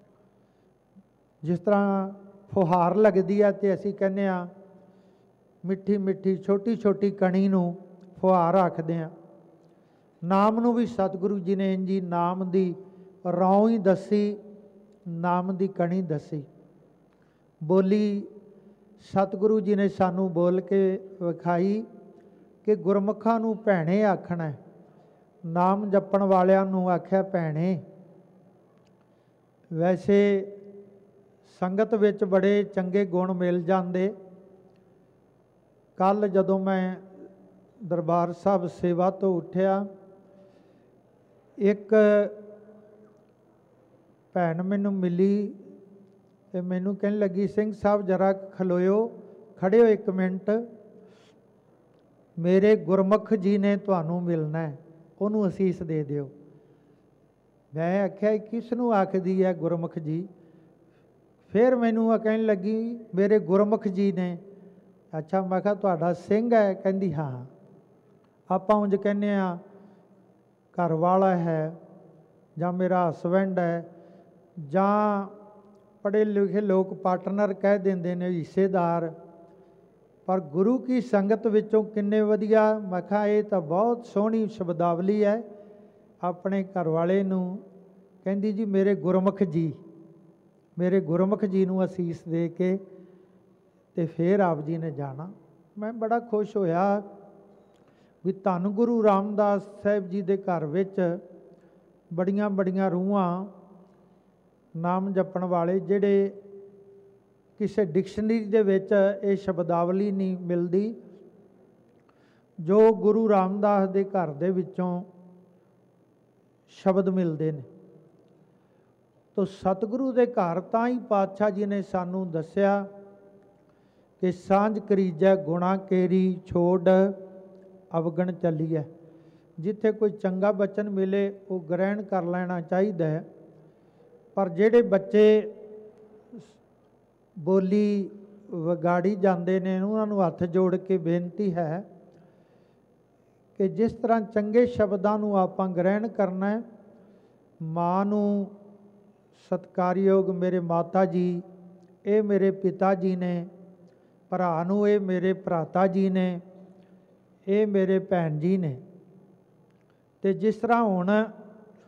ਜਿਸ ਤਰ੍ਹਾਂ ਫੁਹਾਰ ਲੱਗਦੀ ਹੈ ਤੇ ਅਸੀਂ ਕਹਿੰਦੇ ਹਾਂ ਮਿੱਠੀ ਮਿੱਠੀ ਛੋਟੀ ਛੋਟੀ ਕਣੀ ਨੂੰ ਫੁਹਾਰ ਆਖਦੇ ਹਾਂ। ਨਾਮ ਨੂੰ ਵੀ ਸਤਿਗੁਰੂ ਜੀ ਨੇ ਇੰਜੀ ਨਾਮ ਦੀ ਰੌਂ ਹੀ ਦੱਸੀ, ਨਾਮ ਦੀ ਕਣੀ ਦੱਸੀ। ਬੋਲੀ ਸਤਿਗੁਰੂ ਜੀ ਨੇ ਸਾਨੂੰ ਬੋਲ ਕੇ ਵਿਖਾਈ ਕਿ ਗੁਰਮੁਖਾਂ ਨੂੰ ਭੈਣੇ ਆਖਣਾ, ਨਾਮ ਜਪਣ ਵਾਲਿਆਂ ਨੂੰ ਆਖਿਆ ਭੈਣੇ। ਵੈਸੇ ਸੰਗਤ ਵਿੱਚ ਬੜੇ ਚੰਗੇ ਗੁਣ ਮਿਲ ਜਾਂਦੇ। ਕੱਲ੍ਹ ਜਦੋਂ ਮੈਂ ਦਰਬਾਰ ਸਾਹਿਬ ਸੇਵਾ ਤੋਂ ਉੱਠਿਆ, ਇੱਕ ਭੈਣ ਮੈਨੂੰ ਮਿਲੀ ਤੇ ਮੈਨੂੰ ਕਹਿਣ ਲੱਗੀ, ਸਿੰਘ ਸਾਹਿਬ ਜਰਾ ਖਲੋਇਓ, ਖੜ੍ਹੇ ਹੋ ਇੱਕ ਮਿੰਟ, ਮੇਰੇ ਗੁਰਮੁਖ ਜੀ ਨੇ ਤੁਹਾਨੂੰ ਮਿਲਣਾ ਹੈ, ਉਹਨੂੰ ਅਸੀਸ ਦੇ ਦਿਓ। ਮੈਂ ਆਖਿਆ ਕਿਸ ਨੂੰ ਆਖਦੀ ਹੈ ਗੁਰਮੁਖ ਜੀ? ਫਿਰ ਮੈਨੂੰ ਕਹਿਣ ਲੱਗੀ ਮੇਰੇ ਗੁਰਮੁਖ ਜੀ ਨੇ। ਅੱਛਾ, ਮੈਂ ਕਿਹਾ ਤੁਹਾਡਾ ਸਿੰਘ ਹੈ? ਕਹਿੰਦੀ ਹਾਂ। ਆਪਾਂ ਉਂਝ ਕਹਿੰਦੇ ਹਾਂ ਘਰ ਵਾਲਾ ਹੈ, ਜਾਂ ਮੇਰਾ ਹਸਬੈਂਡ ਹੈ, ਜਾਂ ਪੜ੍ਹੇ ਲਿਖੇ ਲੋਕ ਪਾਰਟਨਰ ਕਹਿ ਦਿੰਦੇ ਨੇ, ਹਿੱਸੇਦਾਰ। ਪਰ ਗੁਰੂ ਕੀ ਸੰਗਤ ਵਿੱਚੋਂ ਕਿੰਨੇ ਵਧੀਆ। ਮੈਂ ਕਿਹਾ ਇਹ ਤਾਂ ਬਹੁਤ ਸੋਹਣੀ ਸ਼ਬਦਾਵਲੀ ਹੈ। ਆਪਣੇ ਘਰ ਵਾਲੇ ਨੂੰ ਕਹਿੰਦੀ ਜੀ ਮੇਰੇ ਗੁਰਮੁਖ ਜੀ, ਮੇਰੇ ਗੁਰਮੁਖ ਜੀ ਨੂੰ ਅਸੀਸ ਦੇ ਕੇ ਤੇ ਫਿਰ ਆਪ ਜੀ ਨੇ ਜਾਣਾ। ਮੈਂ ਬੜਾ ਖੁਸ਼ ਹੋਇਆ ਵੀ ਧੰਨ ਗੁਰੂ ਰਾਮਦਾਸ ਸਾਹਿਬ ਜੀ ਦੇ ਘਰ ਵਿੱਚ ਬੜੀਆਂ ਬੜੀਆਂ ਰੂਹਾਂ ਨਾਮ ਜਪਣ ਵਾਲੇ, ਜਿਹੜੇ ਕਿਸੇ ਡਿਕਸ਼ਨਰੀ ਦੇ ਵਿੱਚ ਇਹ ਸ਼ਬਦਾਵਲੀ ਨਹੀਂ ਮਿਲਦੀ, ਜੋ ਗੁਰੂ ਰਾਮਦਾਸ ਦੇ ਘਰ ਦੇ ਵਿੱਚੋਂ ਸ਼ਬਦ ਮਿਲਦੇ ਨੇ। ਤੋ ਸਤਿਗੁਰੂ ਦੇ ਘਰ ਤਾਂ ਹੀ ਪਾਤਸ਼ਾਹ ਜੀ ਨੇ ਸਾਨੂੰ ਦੱਸਿਆ ਕਿ ਸਾਂਝ ਕਰੀਜੈ ਗੁਣਾ ਕੇਰੀ, ਛੋੜ ਅਵਗਣ ਚੱਲੀਐ। ਜਿੱਥੇ ਕੋਈ ਚੰਗਾ ਬਚਨ ਮਿਲੇ ਉਹ ਗ੍ਰਹਿਣ ਕਰ ਲੈਣਾ ਚਾਹੀਦਾ ਹੈ। ਪਰ ਜਿਹੜੇ ਬੱਚੇ ਬੋਲੀ ਵਿਗਾੜੀ ਜਾਂਦੇ ਨੇ, ਉਹਨਾਂ ਨੂੰ ਹੱਥ ਜੋੜ ਕੇ ਬੇਨਤੀ ਹੈ ਕਿ ਜਿਸ ਤਰ੍ਹਾਂ ਚੰਗੇ ਸ਼ਬਦਾਂ ਨੂੰ ਆਪਾਂ ਗ੍ਰਹਿਣ ਕਰਨਾ ਹੈ। ਮਾਂ ਨੂੰ ਸਤਿਕਾਰਯੋਗ ਮੇਰੇ ਮਾਤਾ ਜੀ, ਇਹ ਮੇਰੇ ਪਿਤਾ ਜੀ ਨੇ। ਭਰਾ ਨੂੰ ਇਹ ਮੇਰੇ ਭਰਾਤਾ ਜੀ ਨੇ, ਇਹ ਮੇਰੇ ਭੈਣ ਜੀ ਨੇ। ਤੇ ਜਿਸ ਤਰ੍ਹਾਂ ਹੁਣ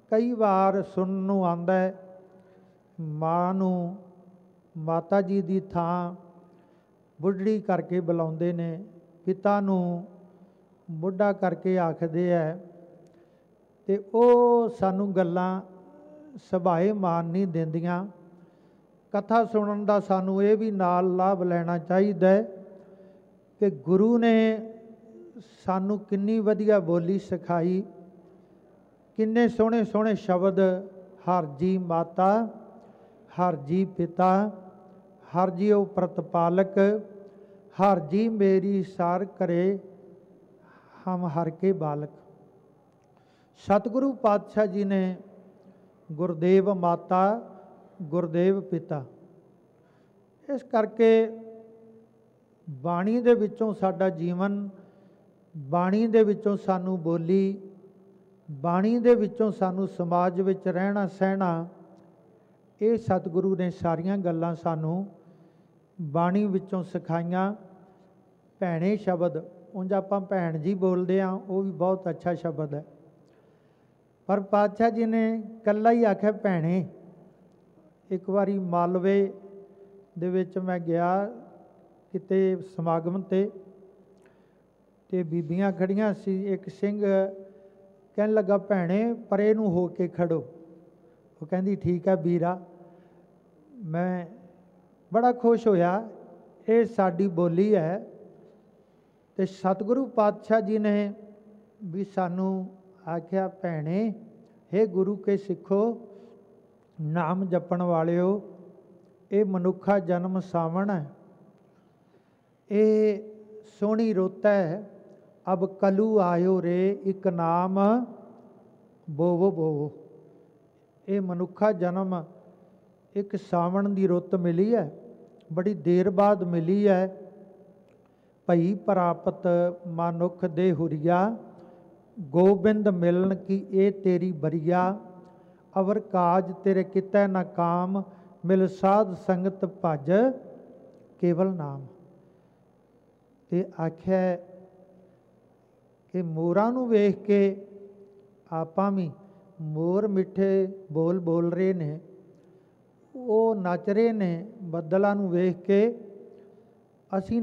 ਕਈ ਵਾਰ ਸੁਣਨ ਨੂੰ ਆਉਂਦਾ ਹੈ, ਮਾਂ ਨੂੰ ਮਾਤਾ ਜੀ ਦੀ ਥਾਂ ਬੁੱਢੜੀ ਕਰਕੇ ਬੁਲਾਉਂਦੇ ਨੇ, ਪਿਤਾ ਨੂੰ ਬੁੱਢਾ ਕਰਕੇ ਆਖਦੇ ਹੈ, ਅਤੇ ਉਹ ਸਾਨੂੰ ਗੱਲਾਂ ਸੁਭਾਏ ਮਾਨ ਨਹੀਂ ਦਿੰਦੀਆਂ। ਕਥਾ ਸੁਣਨ ਦਾ ਸਾਨੂੰ ਇਹ ਵੀ ਨਾਲ ਲਾਭ ਲੈਣਾ ਚਾਹੀਦਾ ਹੈ ਕਿ ਗੁਰੂ ਨੇ ਸਾਨੂੰ ਕਿੰਨੀ ਵਧੀਆ ਬੋਲੀ ਸਿਖਾਈ, ਕਿੰਨੇ ਸੋਹਣੇ ਸੋਹਣੇ ਸ਼ਬਦ, ਹਰ ਜੀ ਮਾਤਾ, ਹਰ ਜੀ ਪਿਤਾ, ਹਰ ਜੀਉ ਪ੍ਰਤਪਾਲਕ, ਹਰ ਜੀ ਮੇਰੀ ਸਾਰ ਕਰੇ ਹਮ ਹਰ ਕੇ ਬਾਲਕ। ਸਤਿਗੁਰੂ ਪਾਤਸ਼ਾਹ ਜੀ ਨੇ ਗੁਰਦੇਵ ਮਾਤਾ, ਗੁਰਦੇਵ ਪਿਤਾ, ਇਸ ਕਰਕੇ ਬਾਣੀ ਦੇ ਵਿੱਚੋਂ ਸਾਡਾ ਜੀਵਨ, ਬਾਣੀ ਦੇ ਵਿੱਚੋਂ ਸਾਨੂੰ ਬੋਲੀ, ਬਾਣੀ ਦੇ ਵਿੱਚੋਂ ਸਾਨੂੰ ਸਮਾਜ ਵਿੱਚ ਰਹਿਣਾ ਸਹਿਣਾ, ਇਹ ਸਤਿਗੁਰੂ ਨੇ ਸਾਰੀਆਂ ਗੱਲਾਂ ਸਾਨੂੰ ਬਾਣੀ ਵਿੱਚੋਂ ਸਿਖਾਈਆਂ। ਭੈਣੇ ਸ਼ਬਦ, ਉਂਝ ਆਪਾਂ ਭੈਣ ਜੀ ਬੋਲਦੇ ਹਾਂ, ਉਹ ਵੀ ਬਹੁਤ ਅੱਛਾ ਸ਼ਬਦ ਹੈ, ਪਰ ਪਾਤਸ਼ਾਹ ਜੀ ਨੇ ਇਕੱਲਾ ਹੀ ਆਖਿਆ ਭੈਣੇ। ਇੱਕ ਵਾਰੀ ਮਾਲਵੇ ਦੇ ਵਿੱਚ ਮੈਂ ਗਿਆ ਕਿਤੇ ਸਮਾਗਮ 'ਤੇ ਬੀਬੀਆਂ ਖੜੀਆਂ ਸੀ, ਇੱਕ ਸਿੰਘ ਕਹਿਣ ਲੱਗਾ ਭੈਣੇ ਪਰੇ ਨੂੰ ਹੋ ਕੇ ਖੜੋ। ਉਹ ਕਹਿੰਦੀ ਠੀਕ ਹੈ ਵੀਰਾ। ਮੈਂ ਬੜਾ ਖੁਸ਼ ਹੋਇਆ, ਇਹ ਸਾਡੀ ਬੋਲੀ ਹੈ। ਅਤੇ ਸਤਿਗੁਰੂ ਪਾਤਸ਼ਾਹ ਜੀ ਨੇ ਵੀ ਸਾਨੂੰ ਆਖਿਆ ਭੈਣੇ, ਹੇ ਗੁਰੂ ਕੇ ਸਿੱਖੋ, ਨਾਮ ਜਪਣ ਵਾਲਿਓ, ਇਹ ਮਨੁੱਖਾ ਜਨਮ ਸਾਵਣ ਹੈ, ਇਹ ਸੋਹਣੀ ਰੁੱਤ ਹੈ। ਅਬ ਕਲੂ ਆਇਓ ਰੇ, ਇੱਕ ਨਾਮ ਬੋਵੋ ਬੋਵੋ। ਇਹ ਮਨੁੱਖਾ ਜਨਮ ਇੱਕ ਸਾਵਣ ਦੀ ਰੁੱਤ ਮਿਲੀ ਹੈ, ਬੜੀ ਦੇਰ ਬਾਅਦ ਮਿਲੀ ਹੈ। ਭਈ ਪ੍ਰਾਪਤ ਮਨੁੱਖ ਦੇ ਹੁਰੀਆ, ਗੋਬਿੰਦ ਮਿਲਣ ਕੀ ਇਹ ਤੇਰੀ ਬਰੀਆ। ਅਵਰ ਕਾਜ ਤੇਰੇ ਕਿਤੈ ਨਾ ਕਾਮ, ਮਿਲ ਸਾਧ ਸੰਗਤ ਭਜ ਕੇਵਲ ਨਾਮ। ਤੇ ਆਖਿਆ ਕਿ ਮੋਰਾਂ ਨੂੰ ਵੇਖ ਕੇ ਆਪਾਂ ਵੀ, ਮੋਰ ਮਿੱਠੇ ਬੋਲ ਬੋਲ ਰਹੇ ਨੇ, ਉਹ ਨੱਚ ਰਹੇ ਨੇ, ਬੱਦਲਾਂ ਨੂੰ ਵੇਖ ਕੇ ਅਸੀਂ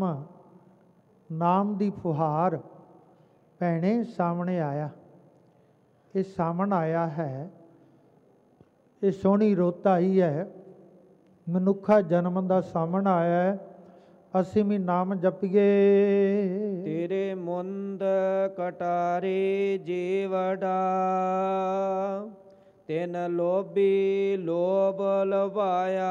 ਨਾਮ ਦੀ ਫੁਹਾਰ ਭੈਣੇ ਸਾਹਮਣੇ ਆਇਆ। ਇਹ ਸਾਵਣ ਆਇਆ ਹੈ, ਇਹ ਸੋਹਣੀ ਰੁੱਤ ਆਈ ਹੈ, ਮਨੁੱਖਾ ਜਨਮ ਦਾ ਸਾਵਣ ਆਇਆ ਹੈ, ਅਸੀਂ ਵੀ ਨਾਮ ਜਪੀਏ। ਤੇਰੇ ਮੁੰਦ ਕਟਾਰੇ ਜੀਵੜਾ, ਤਿਨ ਲੋਭੀ ਲੋਭ ਲਵਾਇਆ।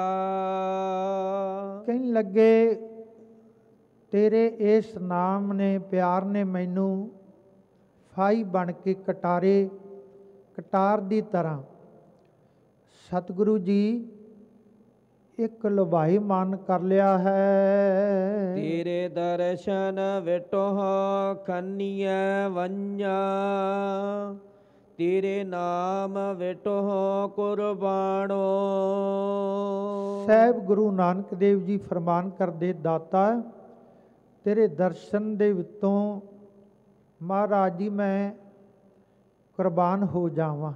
ਕਹਿਣ ਲੱਗੇ ਤੇਰੇ ਇਸ ਨਾਮ ਨੇ, ਪਿਆਰ ਨੇ ਮੈਨੂੰ ਫਾਈ ਬਣ ਕੇ ਕਟਾਰ ਦੀ ਤਰ੍ਹਾਂ ਸਤਿਗੁਰੂ ਜੀ ਇੱਕ ਲੁਭਾਈ ਮਨ ਕਰ ਲਿਆ ਹੈ। ਤੇਰੇ ਦਰਸ਼ਨ ਵਿਟੋਹ ਖੰਨੀਐ ਵੰਝਾ, ਤੇਰੇ ਨਾਮ ਵਿਟੋਹ ਕੁਰਬਾਨੋ। ਸਾਹਿਬ ਗੁਰੂ ਨਾਨਕ ਦੇਵ ਜੀ ਫਰਮਾਨ ਕਰਦੇ, ਦਾਤਾ ਤੇਰੇ ਦਰਸ਼ਨ ਦੇ ਵਿੱਚੋਂ ਮਹਾਰਾਜ ਜੀ ਮੈਂ ਕੁਰਬਾਨ ਹੋ ਜਾਵਾਂ।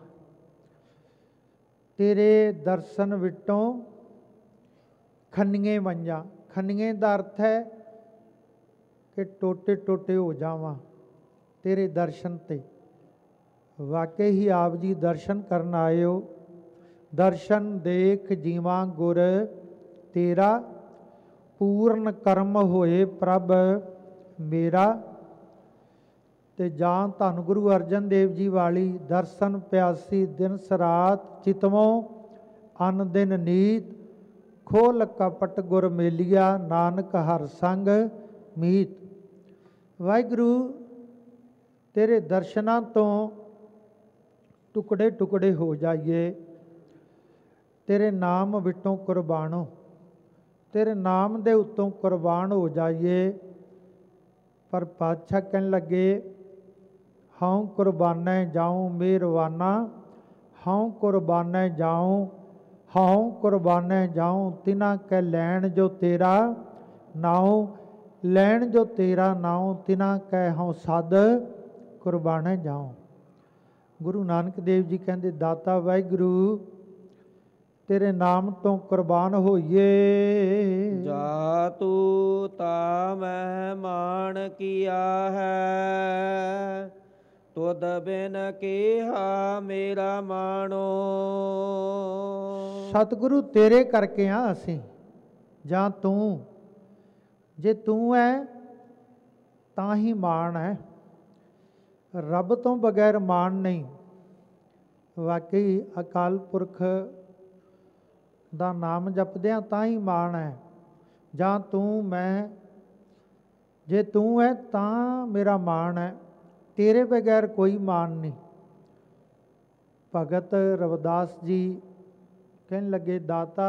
ਤੇਰੇ ਦਰਸ਼ਨ ਵਿੱਚੋਂ ਖੰਨੀਏ ਵੰਝਾਂ, ਖੰਨੀਏ ਦਾ ਅਰਥ ਹੈ ਕਿ ਟੋਟੇ ਟੋਟੇ ਹੋ ਜਾਵਾਂ ਤੇਰੇ ਦਰਸ਼ਨ ਤੇ। ਵਾਕਈ ਹੀ ਆਪ ਜੀ ਦਰਸ਼ਨ ਕਰਨ ਆਏ ਹੋ। ਦਰਸ਼ਨ ਦੇਖ ਜੀਵਾਂ ਗੁਰ ਤੇਰਾ, ਪੂਰਨ ਕਰਮ ਹੋਏ ਪ੍ਰਭ ਮੇਰਾ। ਤੇ ਜਾਂ ਧੰਨ ਗੁਰੂ ਅਰਜਨ ਦੇਵ ਜੀ ਵਾਲੀ, ਦਰਸ਼ਨ ਪਿਆਸੀ ਦਿਨ ਸਰਾਤ, ਚਿਤਵੋਂ ਅਨ ਦਿਨ ਨੀਤ, ਖੋਲ ਕਪਟ ਗੁਰ ਮੇਲੀਆ, ਨਾਨਕ ਹਰ ਸੰਗ ਮੀਤ। ਵਾਹਿਗੁਰੂ ਤੇਰੇ ਦਰਸ਼ਨਾਂ ਤੋਂ ਟੁਕੜੇ ਟੁਕੜੇ ਹੋ ਜਾਈਏ, ਤੇਰੇ ਨਾਮ ਵਿੱਚੋਂ ਕੁਰਬਾਨੋ, ਤੇਰੇ ਨਾਮ ਦੇ ਉੱਤੋਂ ਕੁਰਬਾਨ ਹੋ ਜਾਈਏ। ਪਰ ਪਾਤਸ਼ਾਹ ਕਹਿਣ ਲੱਗੇ, ਹਉ ਕੁਰਬਾਨੈ ਜਾਉ ਮਿਹਰਵਾਨਾ, ਹਉ ਕੁਰਬਾਨੈ ਜਾਉ, ਹਉ ਕੁਰਬਾਨੈ ਜਾਉ, ਤਿਨਾ ਕੈ ਲੈਣ ਜੋ ਤੇਰਾ ਨਾਉ, ਲੈਣ ਜੋ ਤੇਰਾ ਨਾਉ, ਤਿਨਾ ਕੈ ਹਉ ਸਦ ਕੁਰਬਾਨੈ ਜਾਉ। ਗੁਰੂ ਨਾਨਕ ਦੇਵ ਜੀ ਕਹਿੰਦੇ ਦਾਤਾ ਵਾਹਿਗੁਰੂ ਤੇਰੇ ਨਾਮ ਤੋਂ ਕੁਰਬਾਨ ਹੋਈਏ। ਜਾ ਤੂੰ ਤਾ ਮਹਿਮਾਨ ਕੀਆ ਹੈ, ਤੁਧ ਬਿਨ ਕਿਹਾ ਮੇਰਾ ਮਾਣੋ। ਸਤਿਗੁਰੂ ਤੇਰੇ ਕਰਕੇ ਆ ਅਸੀਂ, ਜਾਂ ਤੂੰ, ਜੇ ਤੂੰ ਹੈ ਤਾਂ ਹੀ ਮਾਣ ਹੈ, ਰੱਬ ਤੋਂ ਬਗੈਰ ਮਾਣ ਨਹੀਂ। ਵਾਕਈ ਅਕਾਲ ਪੁਰਖ ਦਾ ਨਾਮ ਜਪਦਿਆਂ ਤਾਂ ਹੀ ਮਾਣ ਹੈ। ਜਾਂ ਤੂੰ ਮੈਂ, ਜੇ ਤੂੰ ਹੈ ਤਾਂ ਮੇਰਾ ਮਾਣ ਹੈ, ਤੇਰੇ ਬਗੈਰ ਕੋਈ ਮਾਣ ਨਹੀਂ। ਭਗਤ ਰਵਿਦਾਸ ਜੀ ਕਹਿਣ ਲੱਗੇ ਦਾਤਾ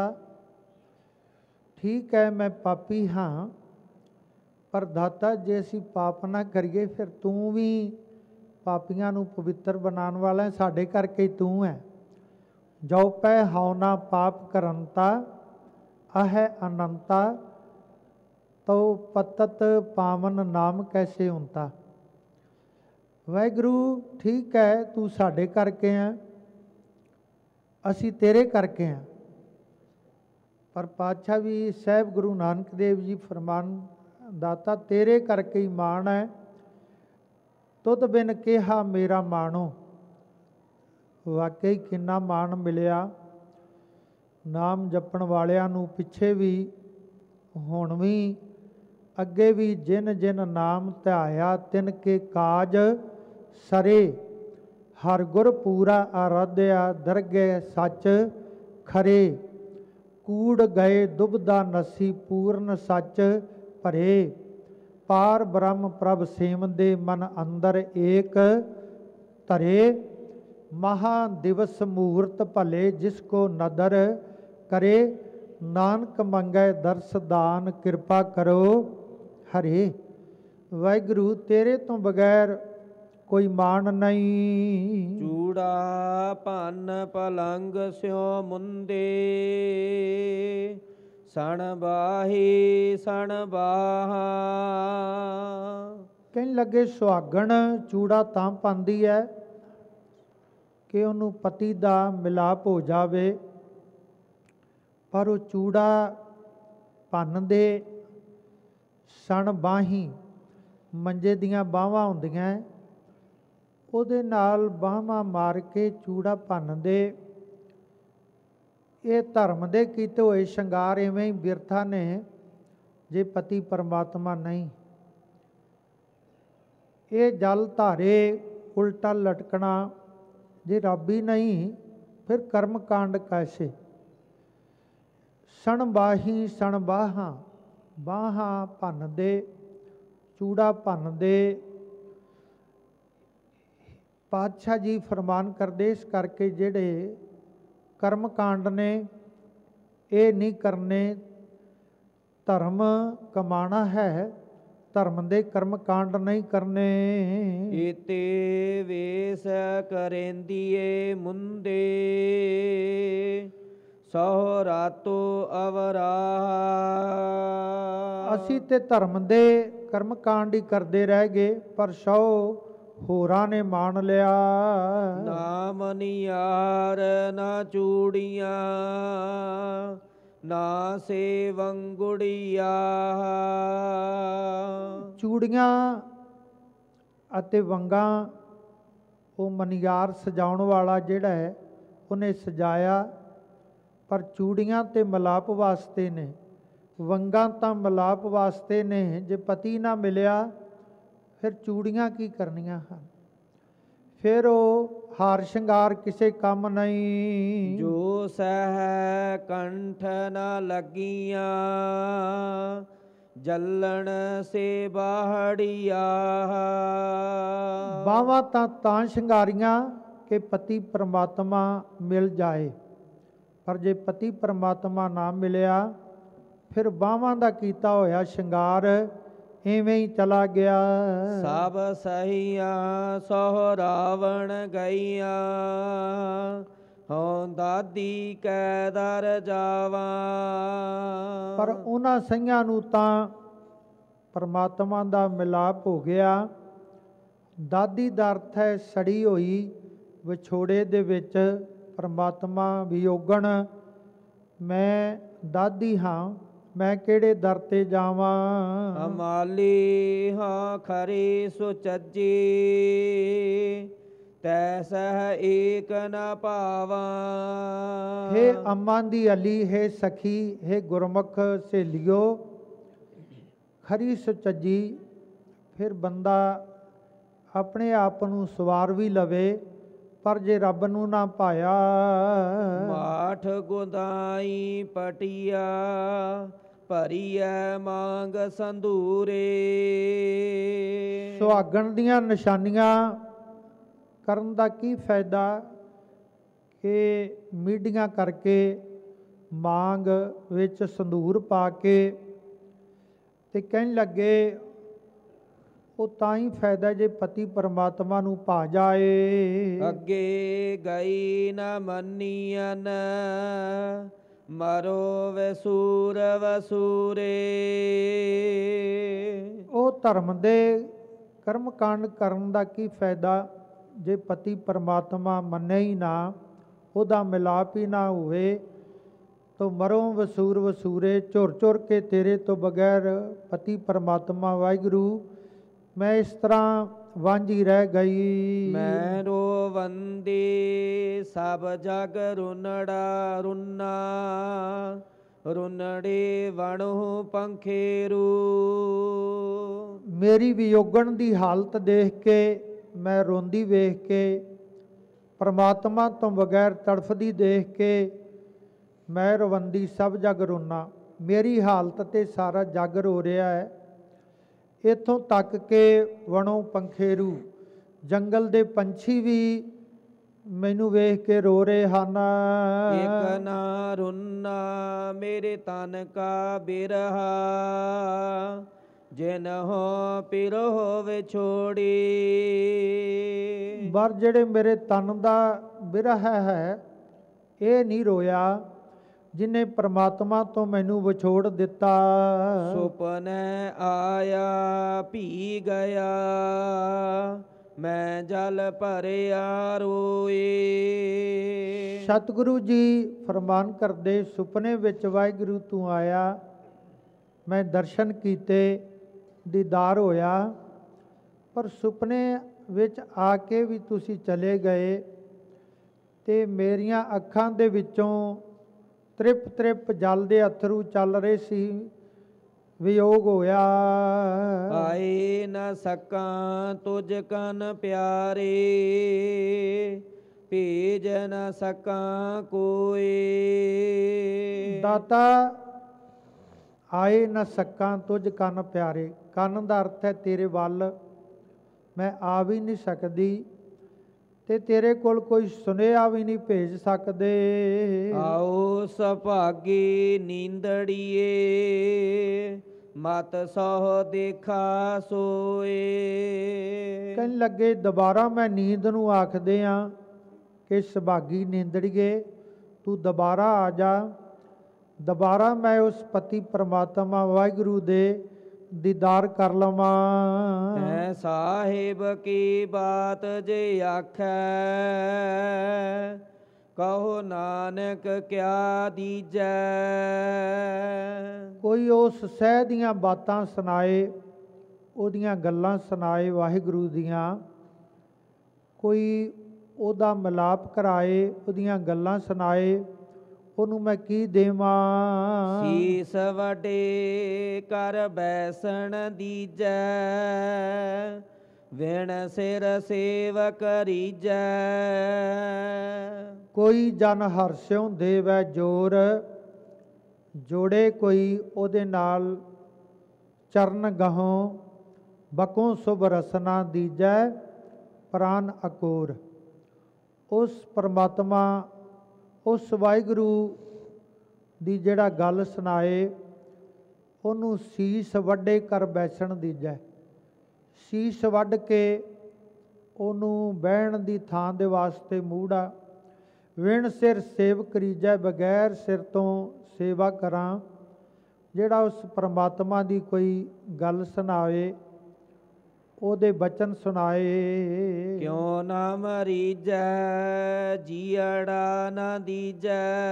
ਠੀਕ ਹੈ ਮੈਂ ਪਾਪੀ ਹਾਂ, ਪਰ ਦਾਤਾ ਜੇ ਅਸੀਂ ਪਾਪ ਨਾ ਕਰੀਏ ਫਿਰ ਤੂੰ ਵੀ ਪਾਪੀਆਂ ਨੂੰ ਪਵਿੱਤਰ ਬਣਾਉਣ ਵਾਲਾ ਹੈ, ਸਾਡੇ ਕਰਕੇ ਹੀ ਤੂੰ ਹੈ। ਜੋ ਪੈ ਹਉ ਨਾ ਪਾਪ ਕਰੰਤਾ ਅਹੈ ਅਨੰਤਾ, ਤੋ ਪਤਤ ਪਾਵਨ ਨਾਮ ਕੈਸੇ ਹੁੰਤਾ। ਵਾਹਿਗੁਰੂ ਠੀਕ ਹੈ ਤੂੰ ਸਾਡੇ ਕਰਕੇ ਹੈ, ਅਸੀਂ ਤੇਰੇ ਕਰਕੇ ਹਾਂ। ਪਰ ਪਾਤਸ਼ਾਹ ਵੀ ਸਾਹਿਬ ਗੁਰੂ ਨਾਨਕ ਦੇਵ ਜੀ ਫਰਮਾਨ ਦਾਤਾ ਤੇਰੇ ਕਰਕੇ ਹੀ ਮਾਣ ਹੈ, ਤੁਧ ਬਿਨ ਕਿਹਾ ਮੇਰਾ ਮਾਣੋ। ਵਾਕਈ ਕਿੰਨਾ ਮਾਣ ਮਿਲਿਆ ਨਾਮ ਜਪਣ ਵਾਲਿਆਂ ਨੂੰ, ਪਿੱਛੇ ਵੀ ਹੁਣ ਵੀ ਅੱਗੇ ਵੀ। ਜਿਨ ਜਿਨ ਨਾਮ ਧਿਆਇਆ ਤਿਨ ਕੇ ਕਾਜ ਸਰੇ, ਹਰ ਗੁਰ ਪੂਰਾ ਆਰਾਧਿਆ ਦਰਗਹਿ ਸੱਚ ਖਰੇ। ਕੂੜ ਗਏ ਦੁਬਦਾ ਨਸੀ ਪੂਰਨ ਸੱਚ ਭਰੇ, ਪਾਰ ਬ੍ਰਹਮ ਪ੍ਰਭ ਸੇਵੰਦੇ ਮਨ ਅੰਦਰ ਏਕ ਧਰੇ। ਮਹਾ ਦਿਵਸ ਮੂਰਤ ਭਲੇ ਜਿਸ ਕੋ ਨਦਰ ਕਰੇ, ਨਾਨਕ ਮੰਗੈ ਦਰਸ ਦਾਨ ਕਿਰਪਾ ਕਰੋ ਹਰੇ। ਵਾਹਿਗੁਰੂ ਤੇਰੇ ਤੋਂ ਬਗੈਰ ਕੋਈ ਮਾਣ ਨਹੀਂ। ਚੂੜਾ ਭੰਨ ਪਲੰਗ ਸਿਉ ਮੁੰਦੇ, ਸਣ ਬਾਹੀ ਸਣ ਬਾਹਾ। ਕਹਿਣ ਲੱਗੇ ਸੁਹਾਗਣ ਚੂੜਾ ਤਾਂ ਪਾਉਂਦੀ ਹੈ ਕਿ ਉਹਨੂੰ ਪਤੀ ਦਾ ਮਿਲਾਪ ਹੋ ਜਾਵੇ, ਪਰ ਉਹ ਚੂੜਾ ਭੰਨਦੇ ਸਣ ਬਾਹੀ, ਮੰਜੇ ਦੀਆਂ ਬਾਹਾਂ ਹੁੰਦੀਆਂ, ਉਹਦੇ ਨਾਲ ਬਾਹਾਂ ਮਾਰ ਕੇ ਚੂੜਾ ਭੰਨਦੇ। ਇਹ ਧਰਮ ਦੇ ਕੀਤੇ ਹੋਏ ਸ਼ਿੰਗਾਰ ਇਵੇਂ ਹੀ ਬਿਰਥਾ ਨੇ ਜੇ ਪਤੀ ਪਰਮਾਤਮਾ ਨਹੀਂ। ਇਹ ਜਲ ਧਾਰੇ ਉਲਟਾ ਲਟਕਣਾ ਜੇ ਰੱਬ ਹੀ ਨਹੀਂ ਫਿਰ ਕਰਮ ਕਾਂਡ ਕੈਸੇ। ਸਣ ਬਾਹੀ ਸਣ ਬਾਹਾਂ, ਬਾਹਾਂ ਭੰਨਦੇ ਚੂੜਾ ਭੰਨਦੇ। ਪਾਤਸ਼ਾਹ ਜੀ ਫਰਮਾਨ ਕਰਦੇ ਇਸ ਕਰਕੇ ਜਿਹੜੇ ਕਰਮ ਕਾਂਡ ਨੇ ਇਹ ਨਹੀਂ ਕਰਨੇ। ਧਰਮ ਕਮਾਣਾ ਹੈ, ਧਰਮ ਦੇ ਕਰਮ ਕਾਂਡ ਨਹੀਂ ਕਰਨੇ। ਏਤੇ ਵੇਸ ਕਰੇਂਦੀਏ ਮੁੰਦੇ, ਸਹੁ ਰਾਤੋ ਅਵਰਾਹ। ਅਸੀਂ ਤੇ ਧਰਮ ਦੇ ਕਰਮ ਕਾਂਡ ਹੀ ਕਰਦੇ ਰਹਿ ਗਏ, ਪਰ ਸਹੁ ਹੋਰਾਂ ਨੇ ਮਾਣ ਲਿਆ। ਨਾ ਮਨੀਆਰ ਨਾ ਚੂੜੀਆਂ, ਨਾ ਸੇਵੰਗੁੜੀਆ। ਚੂੜੀਆਂ ਅਤੇ ਵੰਗਾਂ ਉਹ ਮਨਿਆਰ ਸਜਾਉਣ ਵਾਲਾ ਜਿਹੜਾ ਹੈ ਉਹਨੇ ਸਜਾਇਆ, ਪਰ ਚੂੜੀਆਂ ਤੇ ਮਿਲਾਪ ਵਾਸਤੇ ਨੇ, ਵੰਗਾਂ ਤਾਂ ਮਿਲਾਪ ਵਾਸਤੇ ਨੇ। ਜੇ ਪਤੀ ਨਾ ਮਿਲਿਆ ਫਿਰ ਚੂੜੀਆਂ ਕੀ ਕਰਨੀਆਂ ਹਨ, ਫਿਰ ਉਹ ਹਾਰ ਸ਼ਿੰਗਾਰ ਕਿਸੇ ਕੰਮ ਨਹੀਂ। ਜੋ ਸਹਿ ਕੰਠ ਨ ਲੱਗੀਆਂ, ਜਲਣ ਸੇ ਬਾਹੜੀਆ। ਬਾਹਾਂ ਤਾਂ ਸ਼ਿੰਗਾਰੀਆਂ ਕਿ ਪਤੀ ਪਰਮਾਤਮਾ ਮਿਲ ਜਾਏ, ਪਰ ਜੇ ਪਤੀ ਪਰਮਾਤਮਾ ਨਾ ਮਿਲਿਆ ਫਿਰ ਬਾਹਾਂ ਦਾ ਕੀਤਾ ਹੋਇਆ ਸ਼ਿੰਗਾਰ ਇਵੇਂ ਹੀ ਚਲਾ ਗਿਆ। ਸਭ ਸਹੀਆਂ ਸਹੁ ਰਾਵਣ ਗਈਆਂ, ਹਉ ਦਾਦੀ ਕੈ ਦਰ ਜਾਵਾਂ। ਪਰ ਉਹਨਾਂ ਸਈਆਂ ਨੂੰ ਤਾਂ ਪਰਮਾਤਮਾ ਦਾ ਮਿਲਾਪ ਹੋ ਗਿਆ। ਦਾਦੀ ਦਾ ਅਰਥ ਹੈ ਸੜੀ ਹੋਈ, ਵਿਛੋੜੇ ਦੇ ਵਿੱਚ ਪਰਮਾਤਮਾ ਵਿਯੋਗਣ ਮੈਂ ਦਾਦੀ ਹਾਂ, ਮੈਂ ਕਿਹੜੇ ਦਰ ਤੇ ਜਾਵਾਂ। ਅਮਾਲੀ ਹਾਂ ਖਰੀ ਸੁਚੱਜੀ, ਤੈ ਸਹ ਏਕ ਨ ਪਾਵਾਂ। ਹੇ ਅੰਮਾਂ ਦੀ ਅਲੀ, ਹੇ ਸਖੀ, ਹੇ ਗੁਰਮੁਖ ਸਹੇਲਿਓ, ਖਰੀ ਸੁਚੱਜੀ। ਫਿਰ ਬੰਦਾ ਆਪਣੇ ਆਪ ਨੂੰ ਸਵਾਰ ਵੀ ਲਵੇ, ਪਰ ਜੇ ਰੱਬ ਨੂੰ ਨਾ ਪਾਇਆ। ਮਾਠ ਗੁਦਾਈ ਪਟਿਆ, ਭਰੀਐ ਮਾਂਗ ਸੰਧੂਰੇ। ਸੁਹਾਗਣ ਦੀਆਂ ਨਿਸ਼ਾਨੀਆਂ ਕਰਨ ਦਾ ਕੀ ਫਾਇਦਾ ਕਿ ਮੀਡੀਆਂ ਕਰਕੇ ਮਾਂਗ ਵਿੱਚ ਸੰਧੂਰ ਪਾ ਕੇ ਤੇ ਕਹਿਣ ਲੱਗੇ ਉਹ ਤਾਂ ਹੀ ਫਾਇਦਾ ਜੇ ਪਤੀ ਪਰਮਾਤਮਾ ਨੂੰ ਭਾ ਜਾਏ। ਅੱਗੇ ਗਈ ਨ ਮੰਨੀਅਨ, ਮਰੋ ਵਸੂਰ ਵਸੂਰੇ। ਉਹ ਧਰਮ ਦੇ ਕਰਮ ਕਾਂਡ ਕਰਨ ਦਾ ਕੀ ਫਾਇਦਾ ਜੇ ਪਤੀ ਪਰਮਾਤਮਾ ਮੰਨੇ ਹੀ ਨਾ, ਉਹਦਾ ਮਿਲਾਪ ਹੀ ਨਾ ਹੋਵੇ। ਤੋ ਮਰੋ ਵਸੂਰ ਵਸੂਰੇ, ਝੁਰ ਝੁਰ ਕੇ ਤੇਰੇ ਤੋਂ ਬਗੈਰ ਪਤੀ ਪਰਮਾਤਮਾ ਵਾਹਿਗੁਰੂ ਮੈਂ ਇਸ ਤਰ੍ਹਾਂ ਵਾਂਝੀ ਰਹਿ ਗਈ। ਮੈਂ ਰੋਵੰਦੀ ਸਭ ਜਗ ਰੁਨੜਾ ਰੁਨਾ, ਰੁਨੜੇ ਵਣੋ ਪੰਖੇਰੂ। ਮੇਰੀ ਵਿਯੋਗਣ ਦੀ ਹਾਲਤ ਦੇਖ ਕੇ, ਮੈਂ ਰੋਂਦੀ ਵੇਖ ਕੇ, ਪਰਮਾਤਮਾ ਤੋਂ ਬਗੈਰ ਤੜਫਦੀ ਦੇਖ ਕੇ ਮੈਂ ਰਵੰਦੀ ਸਭ ਜਗ ਰੋਨਾ। ਮੇਰੀ ਹਾਲਤ ਤੇ ਸਾਰਾ ਜਗ ਰੋ ਰਿਹਾ ਹੈ। ਇੱਥੋਂ ਤੱਕ ਕਿ ਵਣੋਂ ਪੰਖੇਰੂ, ਜੰਗਲ ਦੇ ਪੰਛੀ ਵੀ ਮੈਨੂੰ ਵੇਖ ਕੇ ਰੋ ਰਹੇ ਹਨ। ਇਕ ਨਾ ਰੁਨਾ ਮੇਰੇ ਤਨ ਕਾ ਬਿਰਹਾ, ਜਿਨ ਹੋ ਪਿਰੋ ਵਿਛੋੜੀ। ਪਰ ਜਿਹੜੇ ਮੇਰੇ ਤਨ ਦਾ ਬਿਰਹ ਹੈ ਇਹ ਨਹੀਂ ਰੋਇਆ ਜਿਨੇ ਪ੍ਰਮਾਤਮਾ ਤੋਂ ਮੈਨੂੰ ਵਿਛੋੜ ਦਿੱਤਾ। ਸੁਪਨੇ ਆਇਆ ਭੀ ਗਿਆ, ਮੈਂ ਜਲ ਭਰਿਆ ਰੋਏ। ਸਤਿਗੁਰੂ ਜੀ ਫਰਮਾਨ ਕਰਦੇ, ਸੁਪਨੇ ਵਿੱਚ ਵਾਹਿਗੁਰੂ ਤੂੰ ਆਇਆ, ਮੈਂ ਦਰਸ਼ਨ ਕੀਤੇ, ਦੀਦਾਰ ਹੋਇਆ, ਪਰ ਸੁਪਨੇ ਵਿੱਚ ਆ ਕੇ ਵੀ ਤੁਸੀਂ ਚਲੇ ਗਏ ਤੇ ਮੇਰੀਆਂ ਅੱਖਾਂ ਦੇ ਵਿੱਚੋਂ ਤ੍ਰਿਪ ਤ੍ਰਿਪ ਜਲ ਦੇ ਅਥਰੂ ਚੱਲ ਰਹੇ ਸੀ, ਵਿਯੋਗ ਹੋਇਆ। ਆਏ ਨ ਸਕਾਂ ਤੁਝ ਕਨ ਪਿਆਰੇ, ਭੇਜ ਨ ਸਕਾਂ ਕੋਏ। ਦਾਤਾ ਆਏ ਨ ਸਕਾਂ ਤੁਝ ਕੰਨ ਪਿਆਰੇ, ਕੰਨ ਦਾ ਅਰਥ ਹੈ ਤੇਰੇ ਵੱਲ ਮੈਂ ਆ ਵੀ ਨਹੀਂ ਸਕਦੀ ਤੇ ਤੇਰੇ ਕੋਲ ਕੋਈ ਸੁਨੇਹਾ ਵੀ ਨਹੀਂ ਭੇਜ ਸਕਦੇ। ਆਓ ਸੁਭਾਗੀ ਨੀਂਦੜੀਏ, ਮਤ ਸੋ ਦੇਖਾ ਸੋਏ। ਕਹਿਣ ਲੱਗੇ ਦੁਬਾਰਾ ਮੈਂ ਨੀਂਦ ਨੂੰ ਆਖਦੇ ਹਾਂ ਕਿ ਸੁਭਾਗੀ ਨੀਂਦੜੀਏ ਤੂੰ ਦੁਬਾਰਾ ਆ ਜਾ, ਦੁਬਾਰਾ ਮੈਂ ਉਸ ਪਤੀ ਪਰਮਾਤਮਾ ਵਾਹਿਗੁਰੂ ਦੇ ਦੀਦਾਰ ਕਰ ਲਵਾਂ। ਹੈ ਸਾਹਿਬ ਕੀ ਬਾਤ ਜੇ ਆਖੈ, ਕਹੋ ਨਾਨਕ ਕਿਆ ਦੀਜੈ। ਕੋਈ ਉਸ ਸਹਿ ਦੀਆਂ ਬਾਤਾਂ ਸੁਣਾਏ, ਉਹਦੀਆਂ ਗੱਲਾਂ ਸੁਣਾਏ ਵਾਹਿਗੁਰੂ ਦੀਆਂ, ਕੋਈ ਉਹਦਾ ਮਿਲਾਪ ਕਰਾਏ, ਉਹਦੀਆਂ ਗੱਲਾਂ ਸੁਣਾਏ, ਉਹਨੂੰ ਮੈਂ ਕੀ ਦੇਵਾਂ। ਸੀਸ ਵਡੇ ਕਰ ਬੈਸਣ ਦੀਜੈ, ਵਿਣ ਸਿਰ ਸੇਵਕ ਰੀਜੈ। ਕੋਈ ਜਨ ਹਰਸਿਉ ਦੇਵੈ ਜੋਰ, ਜੋੜੇ ਕੋਈ ਉਹਦੇ ਨਾਲ ਚਰਨ ਗਹੋਂ, ਬਕੋਂ ਸੁਭ ਰਸਨਾ ਦੀਜੈ ਪ੍ਰਾਨ ਅਕੋਰ। ਉਸ ਪਰਮਾਤਮਾ ਉਸ ਵਾਹਿਗੁਰੂ ਦੀ ਜਿਹੜਾ ਗੱਲ ਸੁਣਾਏ ਉਹਨੂੰ ਸੀਸ ਵੱਡੇ ਕਰ ਬੈਸਣ ਦੀਜੈ। ਸੀਸ ਵੱਢ ਕੇ ਉਹਨੂੰ ਬਹਿਣ ਦੀ ਥਾਂ ਦੇ ਵਾਸਤੇ ਮੂੜਾ, ਵਿਣ ਸਿਰ ਸੇਵਕ ਰੀਜੈ, ਬਗੈਰ ਸਿਰ ਤੋਂ ਸੇਵਾ ਕਰਾਂ। ਜਿਹੜਾ ਉਸ ਪਰਮਾਤਮਾ ਦੀ ਕੋਈ ਗੱਲ ਸੁਣਾਵੇ ਉਹਦੇ ਬਚਨ ਸੁਣਾਏ। ਕਿਉ ਨਾ ਮਰੀਜੈ ਜੀਅੜਾ ਨਾ ਦੀਜੈ,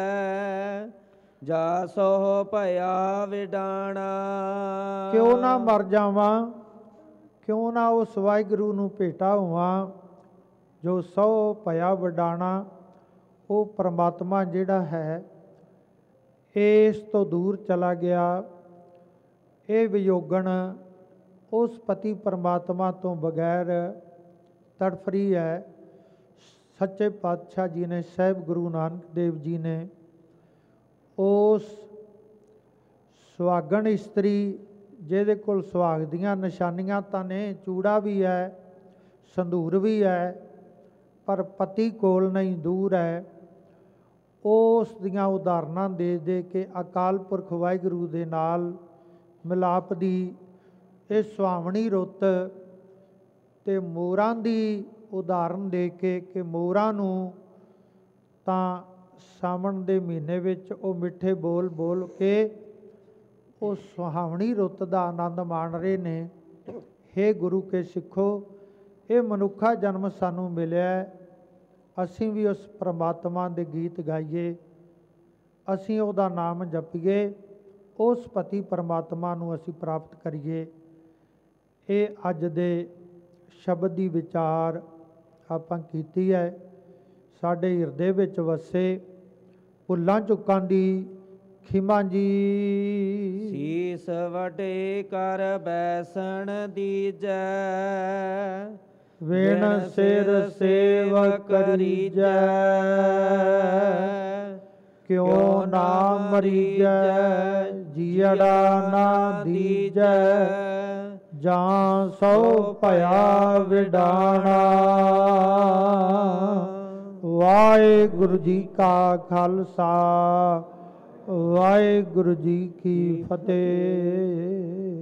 ਜਾ ਸੋ ਭਇਆ ਵਿਡਾਣਾ। ਕਿਉਂ ਨਾ ਮਰ ਜਾਵਾਂ, ਕਿਉਂ ਨਾ ਉਸ ਵਾਹਿਗੁਰੂ ਨੂੰ ਭੇਟਾ ਹੋਵਾਂ ਜੋ ਸੋ ਭਇਆ ਵਡਾਣਾ। ਉਹ ਪਰਮਾਤਮਾ ਜਿਹੜਾ ਹੈ ਇਸ ਤੋਂ ਦੂਰ ਚਲਾ ਗਿਆ। ਇਹ ਵਿਯੋਗਣ ਉਸ ਪਤੀ ਪਰਮਾਤਮਾ ਤੋਂ ਬਗੈਰ ਤੜਫ ਰਹੀ ਹੈ। ਸੱਚੇ ਪਾਤਸ਼ਾਹ ਜੀ ਨੇ, ਸਾਹਿਬ ਗੁਰੂ ਨਾਨਕ ਦੇਵ ਜੀ ਨੇ ਉਸ ਸੁਹਾਗਣ ਇਸਤਰੀ ਜਿਹਦੇ ਕੋਲ ਸੁਹਾਗ ਦੀਆਂ ਨਿਸ਼ਾਨੀਆਂ ਤਾਂ ਨੇ, ਚੂੜਾ ਵੀ ਹੈ, ਸੰਧੂਰ ਵੀ ਹੈ, ਪਰ ਪਤੀ ਕੋਲ ਨਹੀਂ, ਦੂਰ ਹੈ, ਉਸ ਦੀਆਂ ਉਦਾਹਰਨਾਂ ਦੇ ਦੇ ਕੇ ਅਕਾਲ ਪੁਰਖ ਵਾਹਿਗੁਰੂ ਦੇ ਨਾਲ ਮਿਲਾਪ ਦੀ ਇਹ ਸੁਹਾਵਣੀ ਰੁੱਤ ਤੇ ਮੋਰਾਂ ਦੀ ਉਦਾਹਰਨ ਦੇ ਕੇ ਕਿ ਮੋਰਾਂ ਨੂੰ ਤਾਂ ਸਾਵਣ ਦੇ ਮਹੀਨੇ ਵਿੱਚ ਉਹ ਮਿੱਠੇ ਬੋਲ ਬੋਲ ਕੇ ਉਹ ਸੁਹਾਵਣੀ ਰੁੱਤ ਦਾ ਆਨੰਦ ਮਾਣ ਰਹੇ ਨੇ। ਹੇ ਗੁਰੂ ਕੇ ਸਿੱਖੋ, ਇਹ ਮਨੁੱਖਾ ਜਨਮ ਸਾਨੂੰ ਮਿਲਿਆ, ਅਸੀਂ ਵੀ ਉਸ ਪ੍ਰਮਾਤਮਾ ਦੇ ਗੀਤ ਗਾਈਏ, ਅਸੀਂ ਉਹਦਾ ਨਾਮ ਜਪੀਏ, ਉਸ ਪਤੀ ਪਰਮਾਤਮਾ ਨੂੰ ਅਸੀਂ ਪ੍ਰਾਪਤ ਕਰੀਏ। ਇਹ ਅੱਜ ਦੇ ਸ਼ਬਦ ਦੀ ਵਿਚਾਰ ਆਪਾਂ ਕੀਤੀ ਹੈ। ਸਾਡੇ ਹਿਰਦੇ ਵਿੱਚ ਵਸੇ ਭੁੱਲਾਂ ਚੁੱਕਾਂ ਦੀ ਖਿਮਾ ਜੀ। ਸੀਸ ਵਟੇ ਕਰ ਬੈਸਣ ਦੀਜੈ, ਵੇਣ ਸਿਰ ਸੇਵ ਕਰੀਜੈ। ਕਿਉ ਨਾ ਮਰੀਜੈ ਜੀਅੜਾ ਨਾ ਦੀਜੈ, ਜਾਂ ਸੋ ਭਇਆ ਵਿਡਾਣਾ। ਵਾਹਿਗੁਰੂ ਜੀ ਕਾ ਖਾਲਸਾ, ਵਾਹਿਗੁਰੂ ਜੀ ਕੀ ਫਤਿਹ।